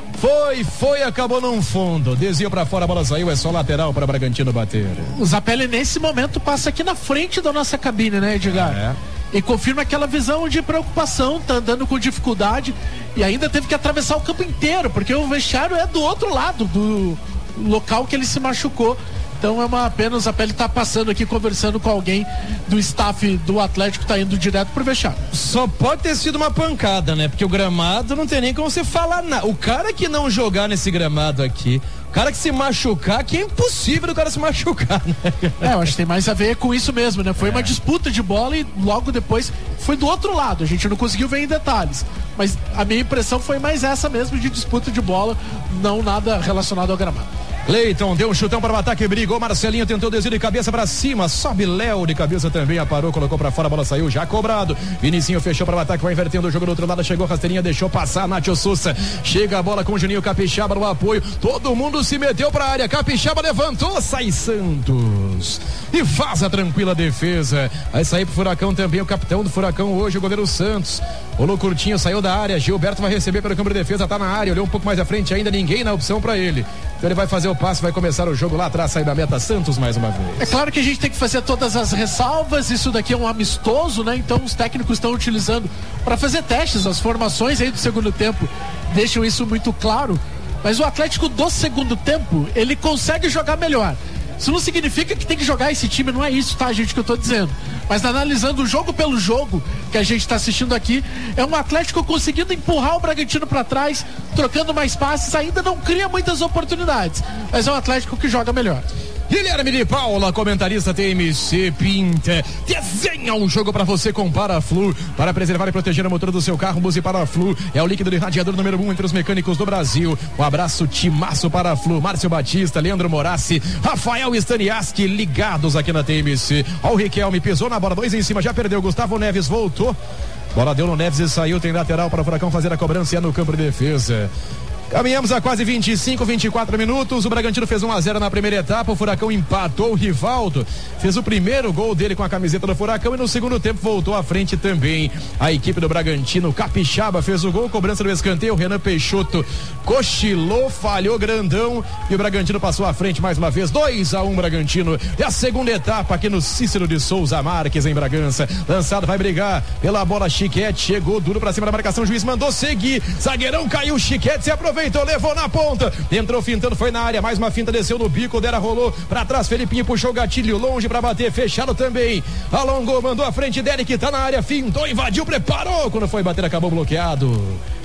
foi, acabou num fundo, desviou pra fora, a bola saiu, é só lateral para Bragantino bater. O Zappelli nesse momento passa aqui na frente da nossa cabine, né, Edgar? E confirma aquela visão de preocupação, tá andando com dificuldade e ainda teve que atravessar o campo inteiro, porque o vestiário é do outro lado do local que ele se machucou. Então é uma pena, o Zappelli tá passando aqui conversando com alguém do staff do Atlético, tá indo direto pro vestiário. Só pode ter sido uma pancada, né? Porque o gramado não tem nem como você falar nada. O cara que não jogar nesse gramado aqui, o cara que se machucar, que é impossível o cara se machucar, né? Eu acho que tem mais a ver com isso mesmo, né? Foi uma disputa de bola e logo depois foi do outro lado, a gente não conseguiu ver em detalhes, mas a minha impressão foi mais essa mesmo, de disputa de bola, não nada relacionado ao gramado. Cleiton deu um chutão para o ataque, brigou, Marcelinho tentou desvio de cabeça para cima, sobe Léo de cabeça também, aparou, colocou para fora, a bola saiu, já cobrado, Vinicinho fechou para o ataque, vai invertendo o jogo do outro lado, chegou rasteirinha, deixou passar, Nacho Souza, chega a bola com o Juninho Capixaba no apoio, todo mundo se meteu para a área, Capixaba levantou, sai Santos e faz a tranquila defesa, vai sair pro Furacão também, o capitão do Furacão hoje, o goleiro Santos, rolou curtinho, saiu da área, Gilberto vai receber pelo campo de defesa, tá na área, olhou um pouco mais à frente ainda, ninguém na opção para ele, então ele vai fazer o passe, vai começar o jogo lá atrás, sai da meta, Santos mais uma vez. É claro que a gente tem que fazer todas as ressalvas, isso daqui é um amistoso, né? Então os técnicos estão utilizando para fazer testes, as formações aí do segundo tempo deixam isso muito claro, mas o Atlético do segundo tempo, ele consegue jogar melhor. Isso não significa que tem que jogar esse time, não é isso, tá, gente, que eu tô dizendo. Mas analisando o jogo pelo jogo que a gente tá assistindo aqui, é um Atlético conseguindo empurrar o Bragantino pra trás, trocando mais passes, ainda não cria muitas oportunidades, mas é um Atlético que joga melhor. Guilherme de Paula, comentarista TMC, pinta, desenha um jogo pra você com Paraflu, para preservar e proteger o motor do seu carro. Use Paraflu, é o líquido irradiador número 1 entre os mecânicos do Brasil. Um abraço, timaço Paraflu, Márcio Batista, Leandro Morassi, Rafael Staniaski, ligados aqui na TMC. Ó, o Riquelme pisou na bola, 2 em cima, já perdeu, Gustavo Neves voltou, bola deu no Neves e saiu, tem lateral para o Furacão fazer a cobrança no campo de defesa. Caminhamos a quase 24 minutos. O Bragantino fez 1-0 na primeira etapa. O Furacão empatou. O Rivaldo fez o primeiro gol dele com a camiseta do Furacão e no segundo tempo voltou à frente também. A equipe do Bragantino, Capixaba fez o gol, cobrança do escanteio. O Renan Peixoto cochilou, falhou grandão e o Bragantino passou à frente mais uma vez. 2-1 Bragantino. E a segunda etapa aqui no Cícero de Souza Marques em Bragança. Lançado, vai brigar pela bola. Chiquete chegou duro pra cima da marcação. O juiz mandou seguir. Zagueirão caiu. Chiquete se aproveitou, levou na ponta, entrou fintando, foi na área, mais uma finta, desceu no bico, Dera rolou pra trás, Felipinho puxou o gatilho, longe pra bater, fechado também, alongou, mandou à frente, Derek tá na área, fintou, invadiu, preparou, quando foi bater acabou bloqueado.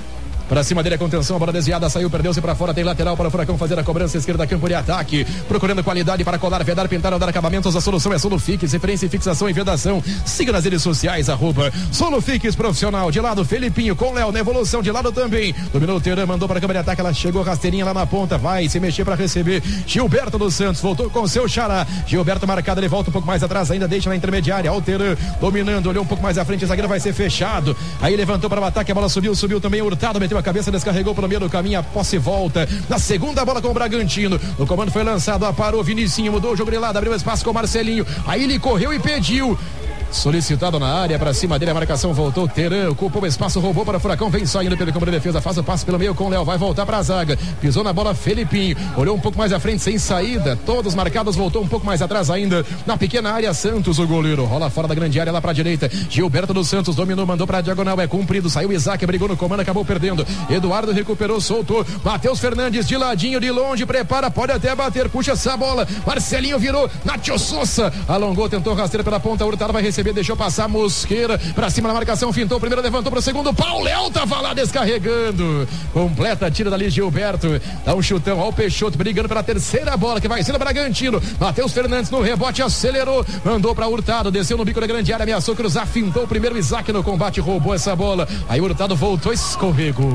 Pra cima dele a contenção, a bola desviada, saiu, perdeu-se pra fora, tem lateral para o Furacão fazer a cobrança, esquerda, campo de ataque, procurando qualidade para colar, vedar, pintar, dar acabamentos, a solução é Solufix, referência em fixação e vedação. Siga nas redes sociais, @Solufix Profissional. De lado, Felipinho com Léo, na evolução, de lado também, dominou o Teran, mandou para a câmera de ataque, ela chegou rasteirinha lá na ponta, vai se mexer para receber, Gilberto dos Santos, voltou com seu xará, Gilberto marcado, ele volta um pouco mais atrás, ainda deixa na intermediária, Alteran, dominando, olhou um pouco mais à frente, a zagueira vai ser fechado, aí levantou para o ataque, a bola subiu também, Hurtado, meteu a cabeça, descarregou pelo meio do caminho, a posse volta na segunda bola com o Bragantino, o comando foi lançado, parou, Vinicinho mudou o jogo de lado, abriu espaço com o Marcelinho, aí ele correu e pediu, solicitado na área, pra cima dele a marcação voltou, Teran ocupou o espaço, roubou para o Furacão, vem saindo pelo campo de defesa, faz o passe pelo meio com o Léo, vai voltar pra zaga, pisou na bola Felipinho, olhou um pouco mais à frente sem saída, todos marcados, voltou um pouco mais atrás ainda, na pequena área, Santos o goleiro, rola fora da grande área lá pra direita, Gilberto dos Santos dominou, mandou pra diagonal, é cumprido, saiu Isaac, brigou no comando, acabou perdendo, Eduardo recuperou, soltou, Matheus Fernandes de ladinho, de longe, prepara, pode até bater, puxa essa bola, Marcelinho virou, Nacho Sousa, alongou, tentou rasteira pela ponta, Hurtado vai receber, deixou passar, Mosqueira pra cima da marcação, fintou o primeiro, levantou pro segundo, Paulo tava lá descarregando, completa a tira dali Gilberto, dá um chutão ao Peixoto, brigando pela terceira bola que vai ser o Bragantino, Matheus Fernandes no rebote, acelerou, mandou pra Hurtado, desceu no bico da grande área, ameaçou cruzar, fintou o primeiro, Isaac no combate, roubou essa bola, aí Hurtado voltou, escorregou.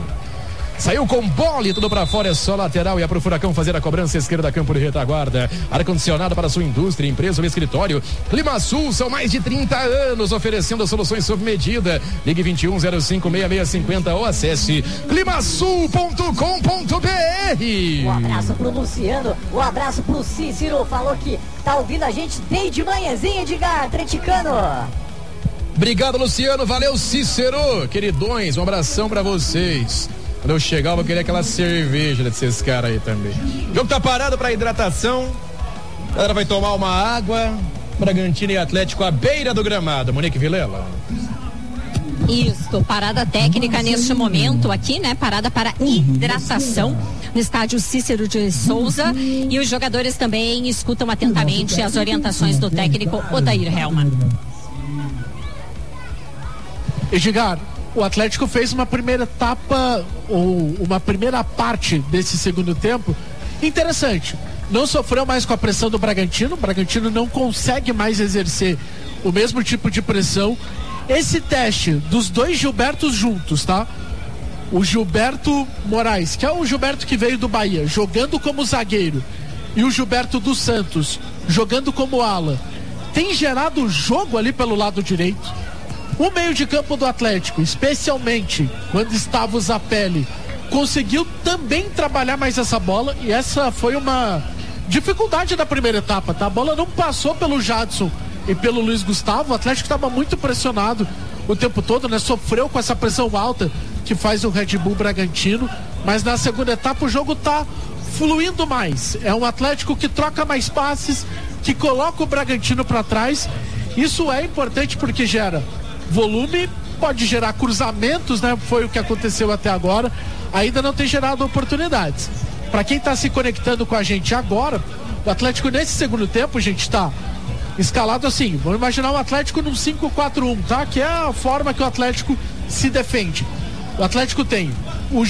Saiu com bola e tudo pra fora, é só lateral e é pro Furacão fazer a cobrança, esquerda, campo de retaguarda. Ar-condicionado para sua indústria, empresa ou escritório. Clima Sul, são mais de 30 anos oferecendo soluções sob medida. Ligue 21056650 ou acesse climasul.com.br. Um abraço pro Luciano, um abraço pro Cícero, falou que tá ouvindo a gente desde manhãzinha, Edgar Atleticano. Obrigado, Luciano, valeu, Cícero, queridões, um abração pra vocês. Quando eu chegar, eu vou querer aquela cerveja desses caras aí também. O jogo tá parado pra hidratação. A galera vai tomar uma água. Bragantino e Atlético à beira do gramado. Monique Vilela. Isso, parada técnica neste momento aqui, né? Parada para hidratação no estádio Cícero de Souza. E os jogadores também escutam atentamente as orientações do técnico Odair Hellmann. Edgar, o Atlético fez uma primeira etapa ou uma primeira parte desse segundo tempo interessante. Não sofreu mais com a pressão do Bragantino. O Bragantino não consegue mais exercer o mesmo tipo de pressão. Esse teste dos dois Gilbertos juntos, tá? O Gilberto Moraes, que é o Gilberto que veio do Bahia, jogando como zagueiro, e o Gilberto dos Santos, jogando como ala, tem gerado jogo ali pelo lado direito. O meio de campo do Atlético, especialmente quando estava o Zapelli, conseguiu também trabalhar mais essa bola, e essa foi uma dificuldade da primeira etapa, tá? A bola não passou pelo Jadson e pelo Luiz Gustavo. O Atlético estava muito pressionado o tempo todo, né? Sofreu com essa pressão alta que faz o Red Bull Bragantino, mas na segunda etapa o jogo tá fluindo mais. É um Atlético que troca mais passes, que coloca o Bragantino para trás. Isso é importante porque gera volume, pode gerar cruzamentos, né? Foi o que aconteceu até agora. Ainda não tem gerado oportunidades. Para quem está se conectando com a gente agora, O Atlético nesse segundo tempo, gente, tá escalado assim. Vamos imaginar o Atlético num 5-4-1, tá? Que é a forma que o Atlético se defende. O Atlético tem o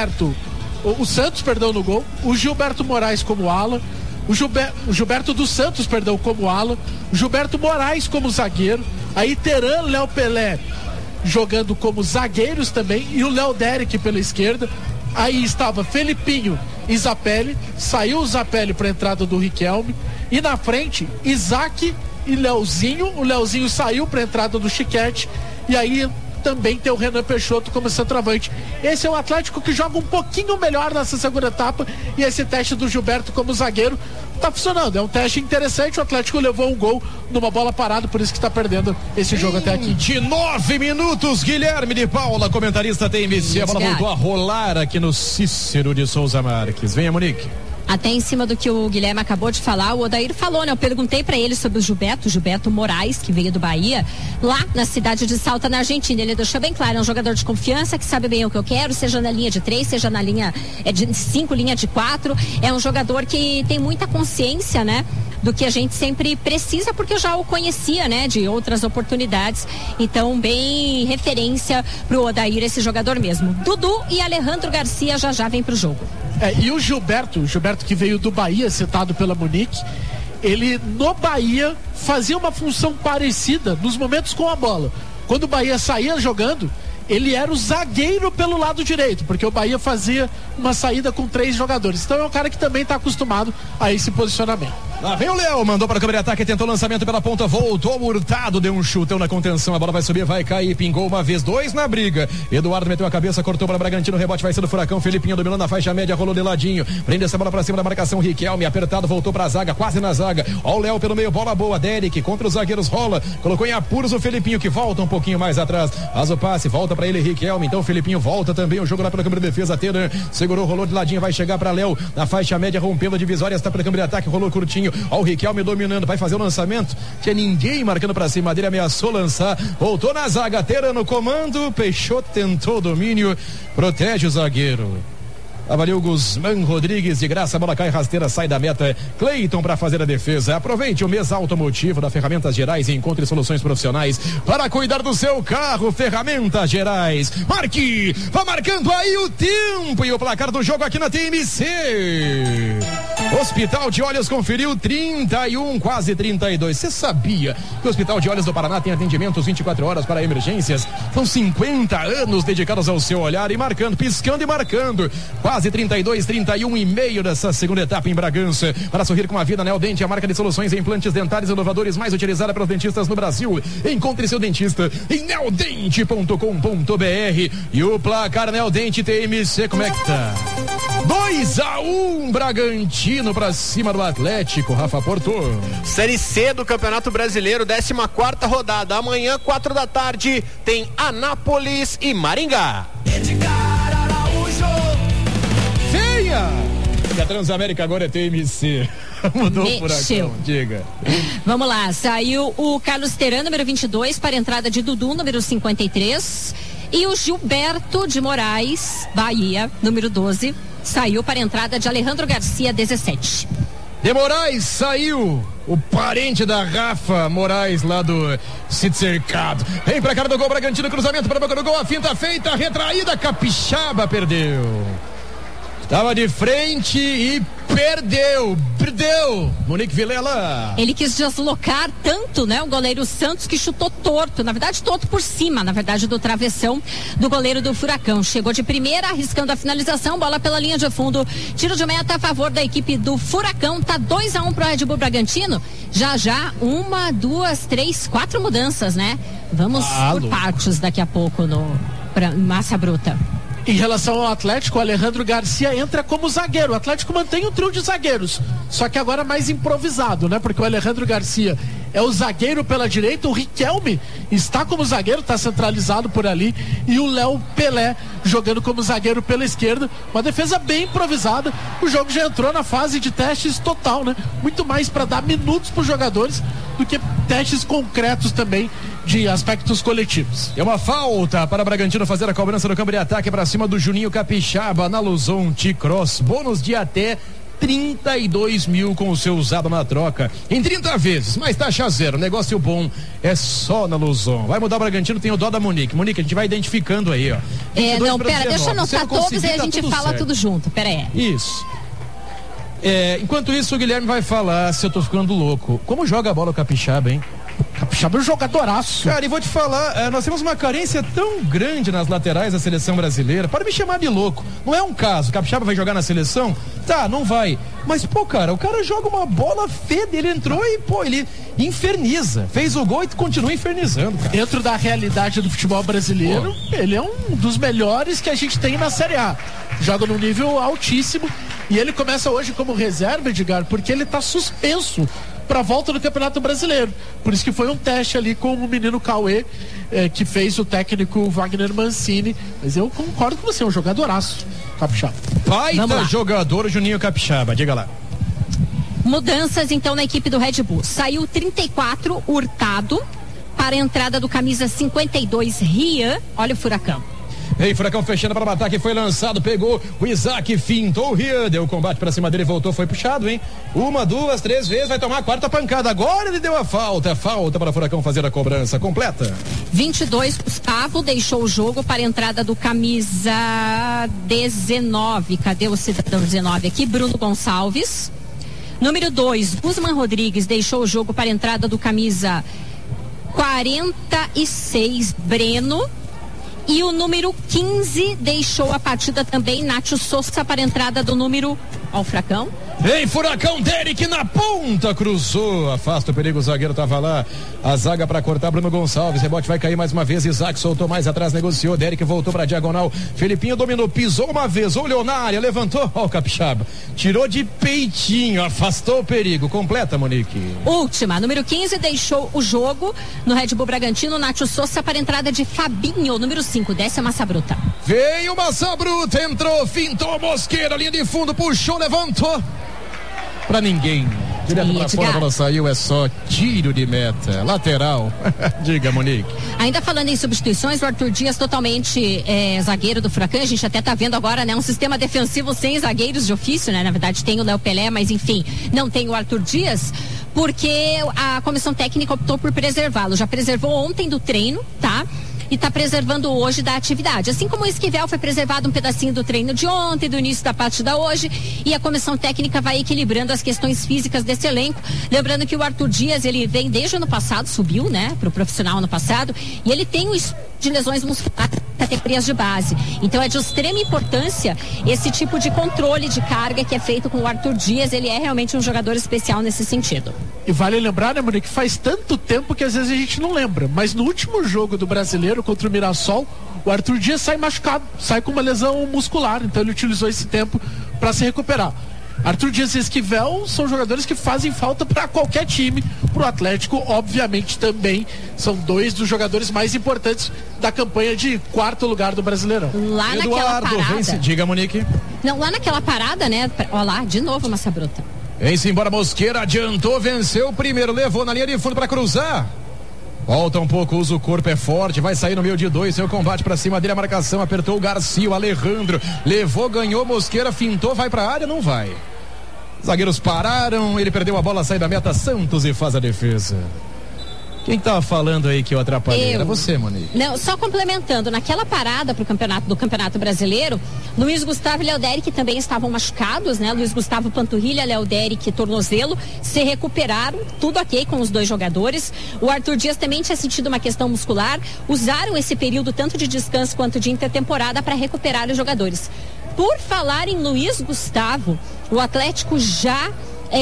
Santos, no gol, o Gilberto Moraes como ala, o Gilberto dos Santos, como ala, o Gilberto Moraes como zagueiro, aí Teran, Léo Pelé jogando como zagueiros também, e o Léo Derek pela esquerda. Aí estava Felipinho e Zapelli, saiu o Zapelli para a entrada do Riquelme, e na frente Isaac e Leozinho. O Leozinho saiu para a entrada do Chiquete, e aí também tem o Renan Peixoto como centroavante. Esse é o Atlético que joga um pouquinho melhor nessa segunda etapa, e esse teste do Gilberto como zagueiro tá funcionando, é um teste interessante. O Atlético levou um gol numa bola parada, por isso que tá perdendo esse jogo até aqui. 29 minutos, Guilherme de Paula, comentarista TMC, a bola voltou a rolar aqui no Cícero de Souza Marques. Venha, Monique. Até em cima do que o Guilherme acabou de falar, o Odair falou, né? Eu perguntei pra ele sobre o Gilberto Moraes, que veio do Bahia, lá na cidade de Salta, na Argentina. Ele deixou bem claro, é um jogador de confiança, que sabe bem o que eu quero, seja na linha de 3, seja na linha de 5, linha de 4. É um jogador que tem muita consciência, né? Do que a gente sempre precisa, porque eu já o conhecia, né? De outras oportunidades. Então, bem referência pro Odair, esse jogador mesmo. Dudu e Alejandro Garcia já vem pro jogo. E o Gilberto que veio do Bahia, citado pela Monique, ele no Bahia fazia uma função parecida nos momentos com a bola. Quando o Bahia saía jogando, ele era o zagueiro pelo lado direito, porque o Bahia fazia uma saída com 3 jogadores. Então é um cara que também está acostumado a esse posicionamento. Lá vem o Léo, mandou para o câmera de ataque, tentou o lançamento pela ponta, voltou, Hurtado deu um chutão na contenção, a bola vai subir, vai cair, pingou uma vez, 2 na briga. Eduardo meteu a cabeça, cortou para Bragantino, rebote vai ser do Furacão, Felipinho dominando a faixa média, rolou de ladinho, prende essa bola para cima da marcação, Riquelme apertado, voltou para a zaga, quase na zaga. Ó o Léo pelo meio, bola boa, Derek contra os zagueiros, rola, colocou em apuros o Felipinho, que volta um pouquinho mais atrás, faz o passe, volta para ele, Riquelme, então o Felipinho volta também, o jogo lá pela câmera de defesa, Teran segurou, rolou de ladinho, vai chegar para Léo, na faixa média, rompendo a divisória, está pela câmera de ataque, rolou curtinho, ó o Riquelme dominando, vai fazer o lançamento, tinha ninguém marcando pra cima dele, ameaçou lançar, voltou na zaga, Teran no comando, Peixoto tentou o domínio, protege o zagueiro. Avaliou Guzmán Rodrigues, de graça, a bola cai rasteira, sai da meta. Cleiton para fazer a defesa. Aproveite o mês automotivo da Ferramentas Gerais e encontre soluções profissionais para cuidar do seu carro. Ferramentas Gerais. Marque, vá marcando aí o tempo e o placar do jogo aqui na TMC. Hospital de Olhos conferiu 31, quase 32. Você sabia que o Hospital de Olhos do Paraná tem atendimentos 24 horas para emergências? São 50 anos dedicados ao seu olhar e marcando, piscando e marcando. Quase 32, 31 e meio dessa segunda etapa em Bragança. Para sorrir com a vida, Neodente, a marca de soluções em implantes dentários inovadores mais utilizada pelos dentistas no Brasil. Encontre seu dentista em neodente.com.br. E o placar Neodente TMC, como é que tá? 2-1 Bragantino pra cima do Atlético, Rafa Porto. Série C do Campeonato Brasileiro, 14ª rodada. Amanhã, 4 da tarde, tem Anápolis e Maringá. Venha! A Transamérica agora é TMC. Mudou o Furacão, diga. Vamos lá, saiu o Carlos Teran, número 22, para a entrada de Dudu, número 53. E o Gilberto de Moraes, Bahia, número 12, saiu para a entrada de Alejandro Garcia, 17. De Moraes saiu o parente da Rafa Moraes lá do Sítio Cercado. Vem pra cara do gol, Bragantino, cruzamento para boca do gol, a finta feita, retraída, Capixaba perdeu. Tava de frente e perdeu. Monique Vilela. Ele quis deslocar tanto, né? O goleiro Santos, que chutou torto, na verdade torto por cima, na verdade, do travessão do goleiro do Furacão. Chegou de primeira, arriscando a finalização, bola pela linha de fundo, tiro de meta a favor da equipe do Furacão, tá 2-1 pro Red Bull Bragantino. Já, 1, 2, 3, 4 mudanças, né? Vamos por partes daqui a pouco pra Massa Bruta. Em relação ao Atlético, o Alejandro Garcia entra como zagueiro. O Atlético mantém um trio de zagueiros, só que agora mais improvisado, né? Porque o Alejandro Garcia é o zagueiro pela direita, o Riquelme está como zagueiro, está centralizado por ali, e o Léo Pelé jogando como zagueiro pela esquerda. Uma defesa bem improvisada. O jogo já entrou na fase de testes total, né? Muito mais para dar minutos para os jogadores do que testes concretos também de aspectos coletivos. É uma falta para Bragantino fazer a cobrança no campo de ataque para cima do Juninho Capixaba na Luzon T-Cross. Bônus de até 32 mil com o seu usado na troca em 30 vezes, mais taxa zero. Negócio bom é só na Luzon. Vai mudar o Bragantino, tem o dó da Monique. Monique, a gente vai identificando aí, ó. Não, pera, deixa eu anotar todos e a gente fala tudo junto. Pera aí. Isso. Enquanto isso, o Guilherme vai falar, se eu tô ficando louco. Como joga a bola o Capixaba, hein? Capixaba é um jogadoraço. Cara, e vou te falar, nós temos uma carência tão grande nas laterais da seleção brasileira. Para me chamar de louco, não é um caso. Capixaba vai jogar na seleção? Tá, não vai. Mas, pô, cara, o cara joga uma bola feda, ele entrou e, pô, ele inferniza. Fez o gol e continua infernizando, cara. Dentro da realidade do futebol brasileiro, ele é um dos melhores que a gente tem na Série A. Joga num nível altíssimo e ele começa hoje como reserva, Edgar, porque ele tá suspenso para a volta do Campeonato Brasileiro. Por isso que foi um teste ali com o menino Cauê, que fez o técnico Wagner Mancini. Mas eu concordo com você, é um jogadoraço, Capixaba. Baita jogador, o Juninho Capixaba, diga lá. Mudanças então na equipe do Red Bull. Saiu 34, Hurtado, para a entrada do camisa 52, Rian. Olha o Furacão. Ei, Furacão fechando para matar, que foi lançado, pegou o Isaac, fintou o Rian, deu o combate para cima dele, voltou, foi puxado, hein? 1, 2, 3 vezes, vai tomar a 4ª pancada, agora ele deu a falta para o Furacão fazer a cobrança completa. 22, Gustavo deixou o jogo para a entrada do camisa 19, cadê o cidadão 19 aqui? Bruno Gonçalves. Número 2, Guzman Rodrigues deixou o jogo para a entrada do camisa 46, Breno. E o número 15 deixou a partida também, Nacho Souza, para a entrada do número... Ó, o Furacão. Ei, Furacão, Derek na ponta, cruzou, afasta o perigo, o zagueiro tava lá, a zaga para cortar, Bruno Gonçalves, rebote vai cair mais uma vez, Isaac soltou mais atrás, negociou, Derek voltou pra diagonal, Felipinho dominou, pisou uma vez, olhou na área, levantou, ó o Capixaba, tirou de peitinho, afastou o perigo, completa, Monique. Última, número 15 deixou o jogo no Red Bull Bragantino, Nacho Souza para a entrada de Fabinho, número 5, desce a Massa Bruta. Veio Massa Bruta, entrou, fintou Mosqueira, linha de fundo, puxou, levantou. Pra ninguém. Direto pra fora, a bola saiu, é só tiro de meta. Lateral. Diga, Monique. Ainda falando em substituições, o Arthur Dias totalmente zagueiro do Furacão. A gente até tá vendo agora, né? Um sistema defensivo sem zagueiros de ofício, né? Na verdade tem o Léo Pelé, mas enfim, não tem o Arthur Dias, porque a comissão técnica optou por preservá-lo. Já preservou ontem do treino, tá? E está preservando hoje da atividade. Assim como o Esquivel foi preservado um pedacinho do treino de ontem, do início da partida hoje, e a comissão técnica vai equilibrando as questões físicas desse elenco. Lembrando que o Arthur Dias, ele vem desde o ano passado, subiu, né, para o profissional ano passado, e ele tem de lesões musculares, categorias de base. Então é de extrema importância esse tipo de controle de carga que é feito com o Arthur Dias. Ele é realmente um jogador especial nesse sentido. E vale lembrar, né, Monique, que faz tanto tempo que às vezes a gente não lembra, mas no último jogo do Brasileiro contra o Mirassol, o Arthur Dias sai machucado, sai com uma lesão muscular, então ele utilizou esse tempo para se recuperar. Arthur Dias e Esquivel são jogadores que fazem falta para qualquer time, pro Atlético obviamente também são dois dos jogadores mais importantes da campanha de 4º lugar do Brasileirão. Lá naquela parada, diga, Monique. Não, lá naquela parada, né, ó lá, de novo Massa Bruta. Vem-se embora, Mosqueira, adiantou, venceu o primeiro, levou na linha de fundo para cruzar. Volta um pouco, usa o corpo, é forte, vai sair no meio de 2, seu combate pra cima dele, a marcação, apertou o Garcia, o Alejandro, levou, ganhou, Mosqueira, fintou, vai pra área, não vai. Zagueiros pararam, ele perdeu a bola, sai da meta, Santos e faz a defesa. Quem tava falando aí que eu atrapalhei? Era você, Monique. Não, só complementando, naquela parada pro Campeonato Brasileiro, Luiz Gustavo e Léo Derek também estavam machucados, né? Luiz Gustavo panturrilha, Léo Derek tornozelo, se recuperaram, tudo ok com os dois jogadores. O Arthur Dias também tinha sentido uma questão muscular, usaram esse período tanto de descanso quanto de intertemporada para recuperar os jogadores. Por falar em Luiz Gustavo, o Atlético já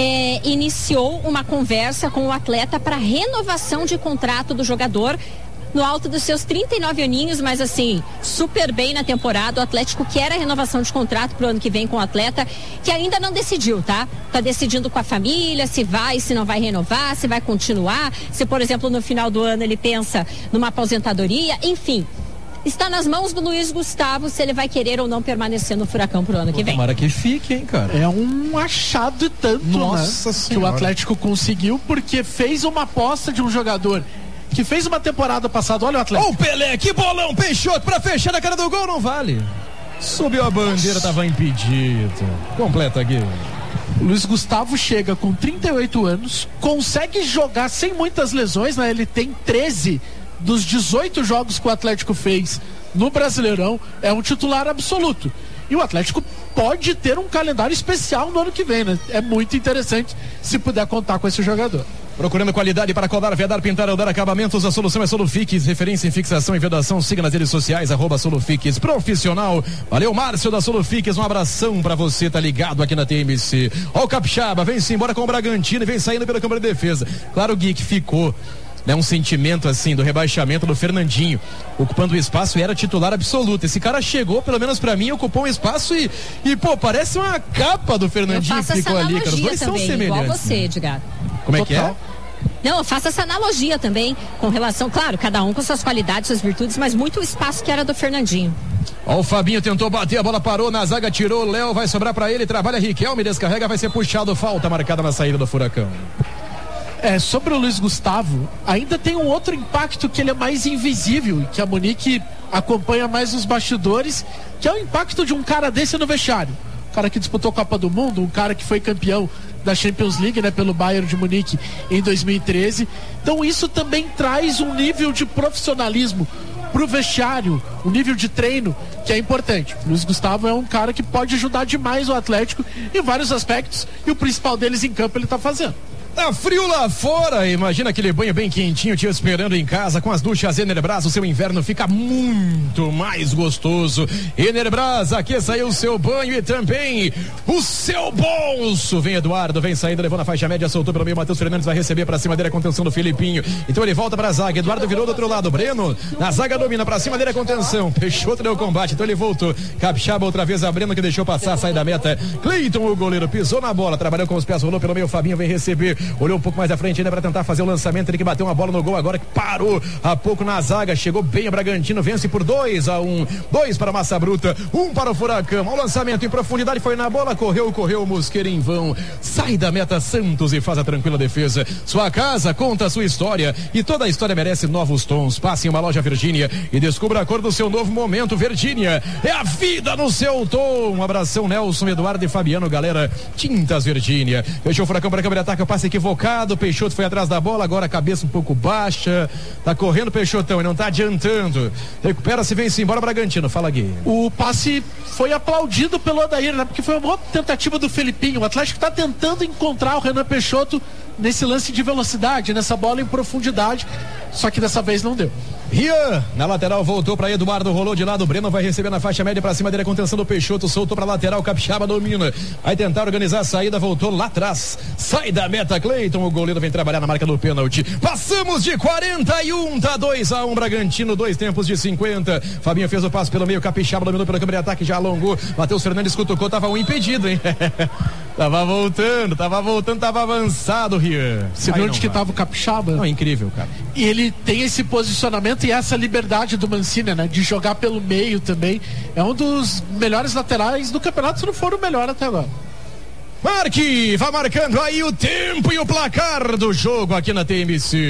iniciou uma conversa com o atleta para renovação de contrato do jogador no alto dos seus 39 aninhos, mas assim, super bem na temporada. O Atlético quer a renovação de contrato pro ano que vem com o atleta, que ainda não decidiu, tá? Tá decidindo com a família se vai, se não vai renovar, se vai continuar, se, por exemplo, no final do ano ele pensa numa aposentadoria, enfim. Está nas mãos do Luiz Gustavo se ele vai querer ou não permanecer no Furacão pro ano que vem. Tomara que fique, hein, cara. É um achado e tanto, nossa, né, que o Atlético conseguiu, porque fez uma aposta de um jogador que fez uma temporada passada. Olha o Atlético. Ó, o Pelé, que bolão, Peixoto pra fechar na cara do gol, não vale. Subiu a bandeira, tava impedido. Completa aqui. O Luiz Gustavo chega com 38 anos, consegue jogar sem muitas lesões, né? Ele tem 13 dos 18 jogos que o Atlético fez no Brasileirão, é um titular absoluto. E o Atlético pode ter um calendário especial no ano que vem, né? É muito interessante se puder contar com esse jogador. Procurando qualidade para colar, vedar, pintar ou dar acabamentos, a solução é Solufix, referência em fixação e vedação. Siga nas redes sociais, @Solufix profissional. Valeu, Márcio da Solufix, um abração pra você, tá ligado aqui na TMC. Ó o Capixaba, vem-se embora com o Bragantino e vem saindo pela Câmara de Defesa. Claro, Gui, que ficou, né, um sentimento assim do rebaixamento do Fernandinho, ocupando o espaço e era titular absoluto. Esse cara chegou, pelo menos pra mim, ocupou um espaço e pô, parece uma capa do Fernandinho que ficou ali, cara. Os dois também, são semelhantes. igual você, Edgar. Como é que é? Não, eu faço essa analogia também com relação, claro, cada um com suas qualidades, suas virtudes, mas muito o espaço que era do Fernandinho. Ó, o Fabinho tentou bater, a bola parou na zaga, tirou, o Léo vai sobrar pra ele, trabalha Riquelme, descarrega, vai ser puxado, falta marcada na saída do Furacão. Sobre o Luiz Gustavo, ainda tem um outro impacto que ele é mais invisível, que a Monique acompanha mais nos bastidores, que é o impacto de um cara desse no vestiário. Um cara que disputou a Copa do Mundo, um cara que foi campeão da Champions League, né, pelo Bayern de Munique em 2013. Então isso também traz um nível de profissionalismo pro vestiário, um nível de treino que é importante. O Luiz Gustavo é um cara que pode ajudar demais o Atlético em vários aspectos, e o principal deles em campo ele tá fazendo. Tá frio lá fora, imagina aquele banho bem quentinho te esperando em casa com as duchas Enerbras, o seu inverno fica muito mais gostoso. Enerbras, aqui saiu o seu banho e também o seu bolso. Vem Eduardo, vem saindo, levando a faixa média, soltou pelo meio, Matheus Fernandes vai receber pra cima dele a contenção do Filipinho. Então ele volta pra zaga, Eduardo virou do outro lado, Breno na zaga domina, pra cima dele a contenção, Peixoto deu o combate, então ele voltou, Capixaba outra vez a Breno que deixou passar, sai da meta, Cleiton o goleiro pisou na bola, trabalhou com os pés, rolou pelo meio, Fabinho vem receber, olhou um pouco mais à frente ainda para tentar fazer o lançamento, ele que bateu uma bola no gol agora, que parou há pouco na zaga, chegou bem o Bragantino, vence por 2-1, 2 para Massa Bruta, 1 para o Furacão, o lançamento em profundidade foi na bola, correu o Mosqueira em vão, sai da meta Santos e faz a tranquila defesa. Sua casa conta a sua história e toda a história merece novos tons. Passe em uma loja Virgínia e descubra a cor do seu novo momento. Virgínia é a vida no seu tom. Um abração, Nelson, Eduardo e Fabiano, galera. Tintas Virgínia. Fechou o Furacão para a câmera de ataque, o passe equivocado, Peixoto foi atrás da bola, agora a cabeça um pouco baixa, tá correndo Peixotão e não tá adiantando, recupera-se, vem-se embora Bragantino, fala Gui. O passe foi aplaudido pelo Odair, né? Porque foi uma boa tentativa do Felipinho, o Atlético tá tentando encontrar o Renan Peixoto nesse lance de velocidade, nessa bola em profundidade, só que dessa vez não deu. Rian, na lateral voltou para Eduardo, rolou de lado, Breno vai receber na faixa média para cima dele, a contenção do Peixoto, soltou para lateral, Capixaba domina, vai tentar organizar a saída, voltou lá atrás, sai da meta Cleiton, o goleiro vem trabalhar na marca do pênalti, passamos de 41, tá 2-1 Bragantino, 2 tempos de 50, Fabinho fez o passo pelo meio, Capixaba dominou pela câmera de ataque, já alongou, Matheus Fernandes cutucou, tava um impedido, hein? Tava voltando, tava avançado, Rian. Você viu onde que tava o Capixaba? Não, é incrível, cara. E ele tem esse posicionamento e essa liberdade do Mancini, né? De jogar pelo meio também. É um dos melhores laterais do campeonato, se não for o melhor até agora. Marque, vai marcando aí o tempo e o placar do jogo aqui na TMC.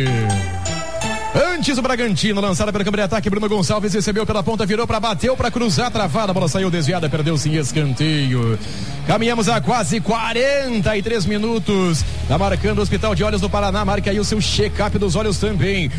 Antes o Bragantino, lançada pela câmera de ataque, Bruno Gonçalves recebeu pela ponta, virou para bateu para cruzar, travada, a bola saiu desviada, perdeu-se em escanteio. Caminhamos a quase 43 minutos. Tá marcando o Hospital de Olhos do Paraná, marca aí o seu check-up dos olhos também.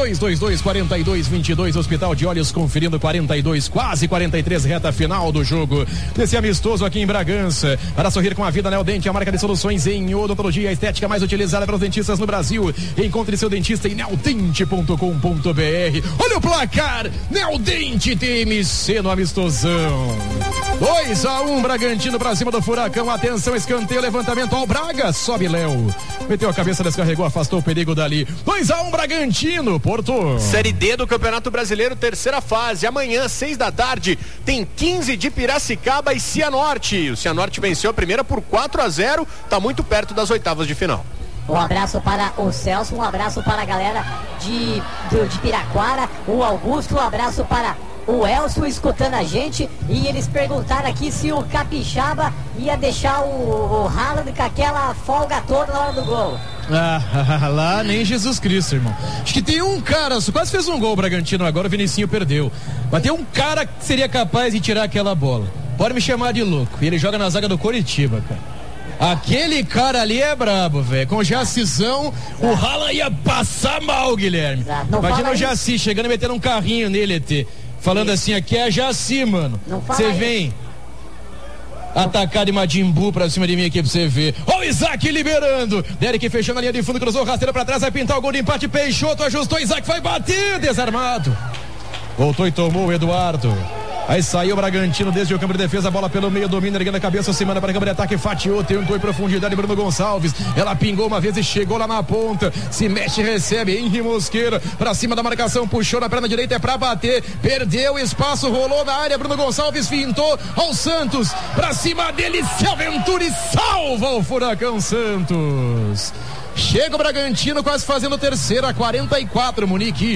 3222-4222, Hospital de Olhos conferindo 42, quase 43, reta final do jogo desse amistoso aqui em Bragança. Para sorrir com a vida, Neodente, a marca de soluções em odontologia, a estética mais utilizada pelos dentistas no Brasil. Encontre seu dentista em neodente.com.br. Olha o placar, Neodente TMC no amistosão. 2-1 Bragantino pra cima do Furacão, atenção, escanteio, levantamento ao Braga, sobe Léo, meteu a cabeça, descarregou, afastou o perigo dali. 2-1 Bragantino, Porto. Série D do Campeonato Brasileiro, terceira fase, amanhã 6 da tarde tem 15 de Piracicaba e Cianorte. O Cianorte venceu a primeira por 4-0, tá muito perto das oitavas de final. Um abraço para o Celso, um abraço para a galera de Piraquara, o Augusto, um abraço para o Elcio escutando a gente, e eles perguntaram aqui se o Capixaba ia deixar o Haaland com aquela folga toda na hora do gol. Lá nem Jesus Cristo, irmão. Acho que tem um cara, quase fez um gol o Bragantino agora, o Vinicinho perdeu, mas tem um cara que seria capaz de tirar aquela bola. Pode me chamar de louco, e ele joga na zaga do Coritiba, cara. Aquele cara ali é brabo, velho. Com o Jacizão, o Haaland ia passar mal, Guilherme. Imagina o Jaci chegando e metendo um carrinho nele, ET. Falando assim, aqui é Jaci, mano. Você vem atacar de Majin Buu pra cima de mim aqui pra você ver. Ó o Isaac liberando. Derek fechando a linha de fundo, cruzou rasteira pra trás, vai pintar o gol de empate. Peixoto ajustou, Isaac vai bater, desarmado. Voltou e tomou o Eduardo. Aí saiu o Bragantino desde o campo de defesa, bola pelo meio, domina, erguendo a cabeça, se manda para o campo de ataque, fatiou, tentou em profundidade, Bruno Gonçalves, ela pingou uma vez e chegou lá na ponta, se mexe, recebe, Henri Mosqueira, pra cima da marcação, puxou na perna direita, é pra bater, perdeu espaço, rolou na área, Bruno Gonçalves fintou ao Santos, pra cima dele, se aventura e salva o Furacão Santos. Chega o Bragantino quase fazendo terceira, 44, Munique.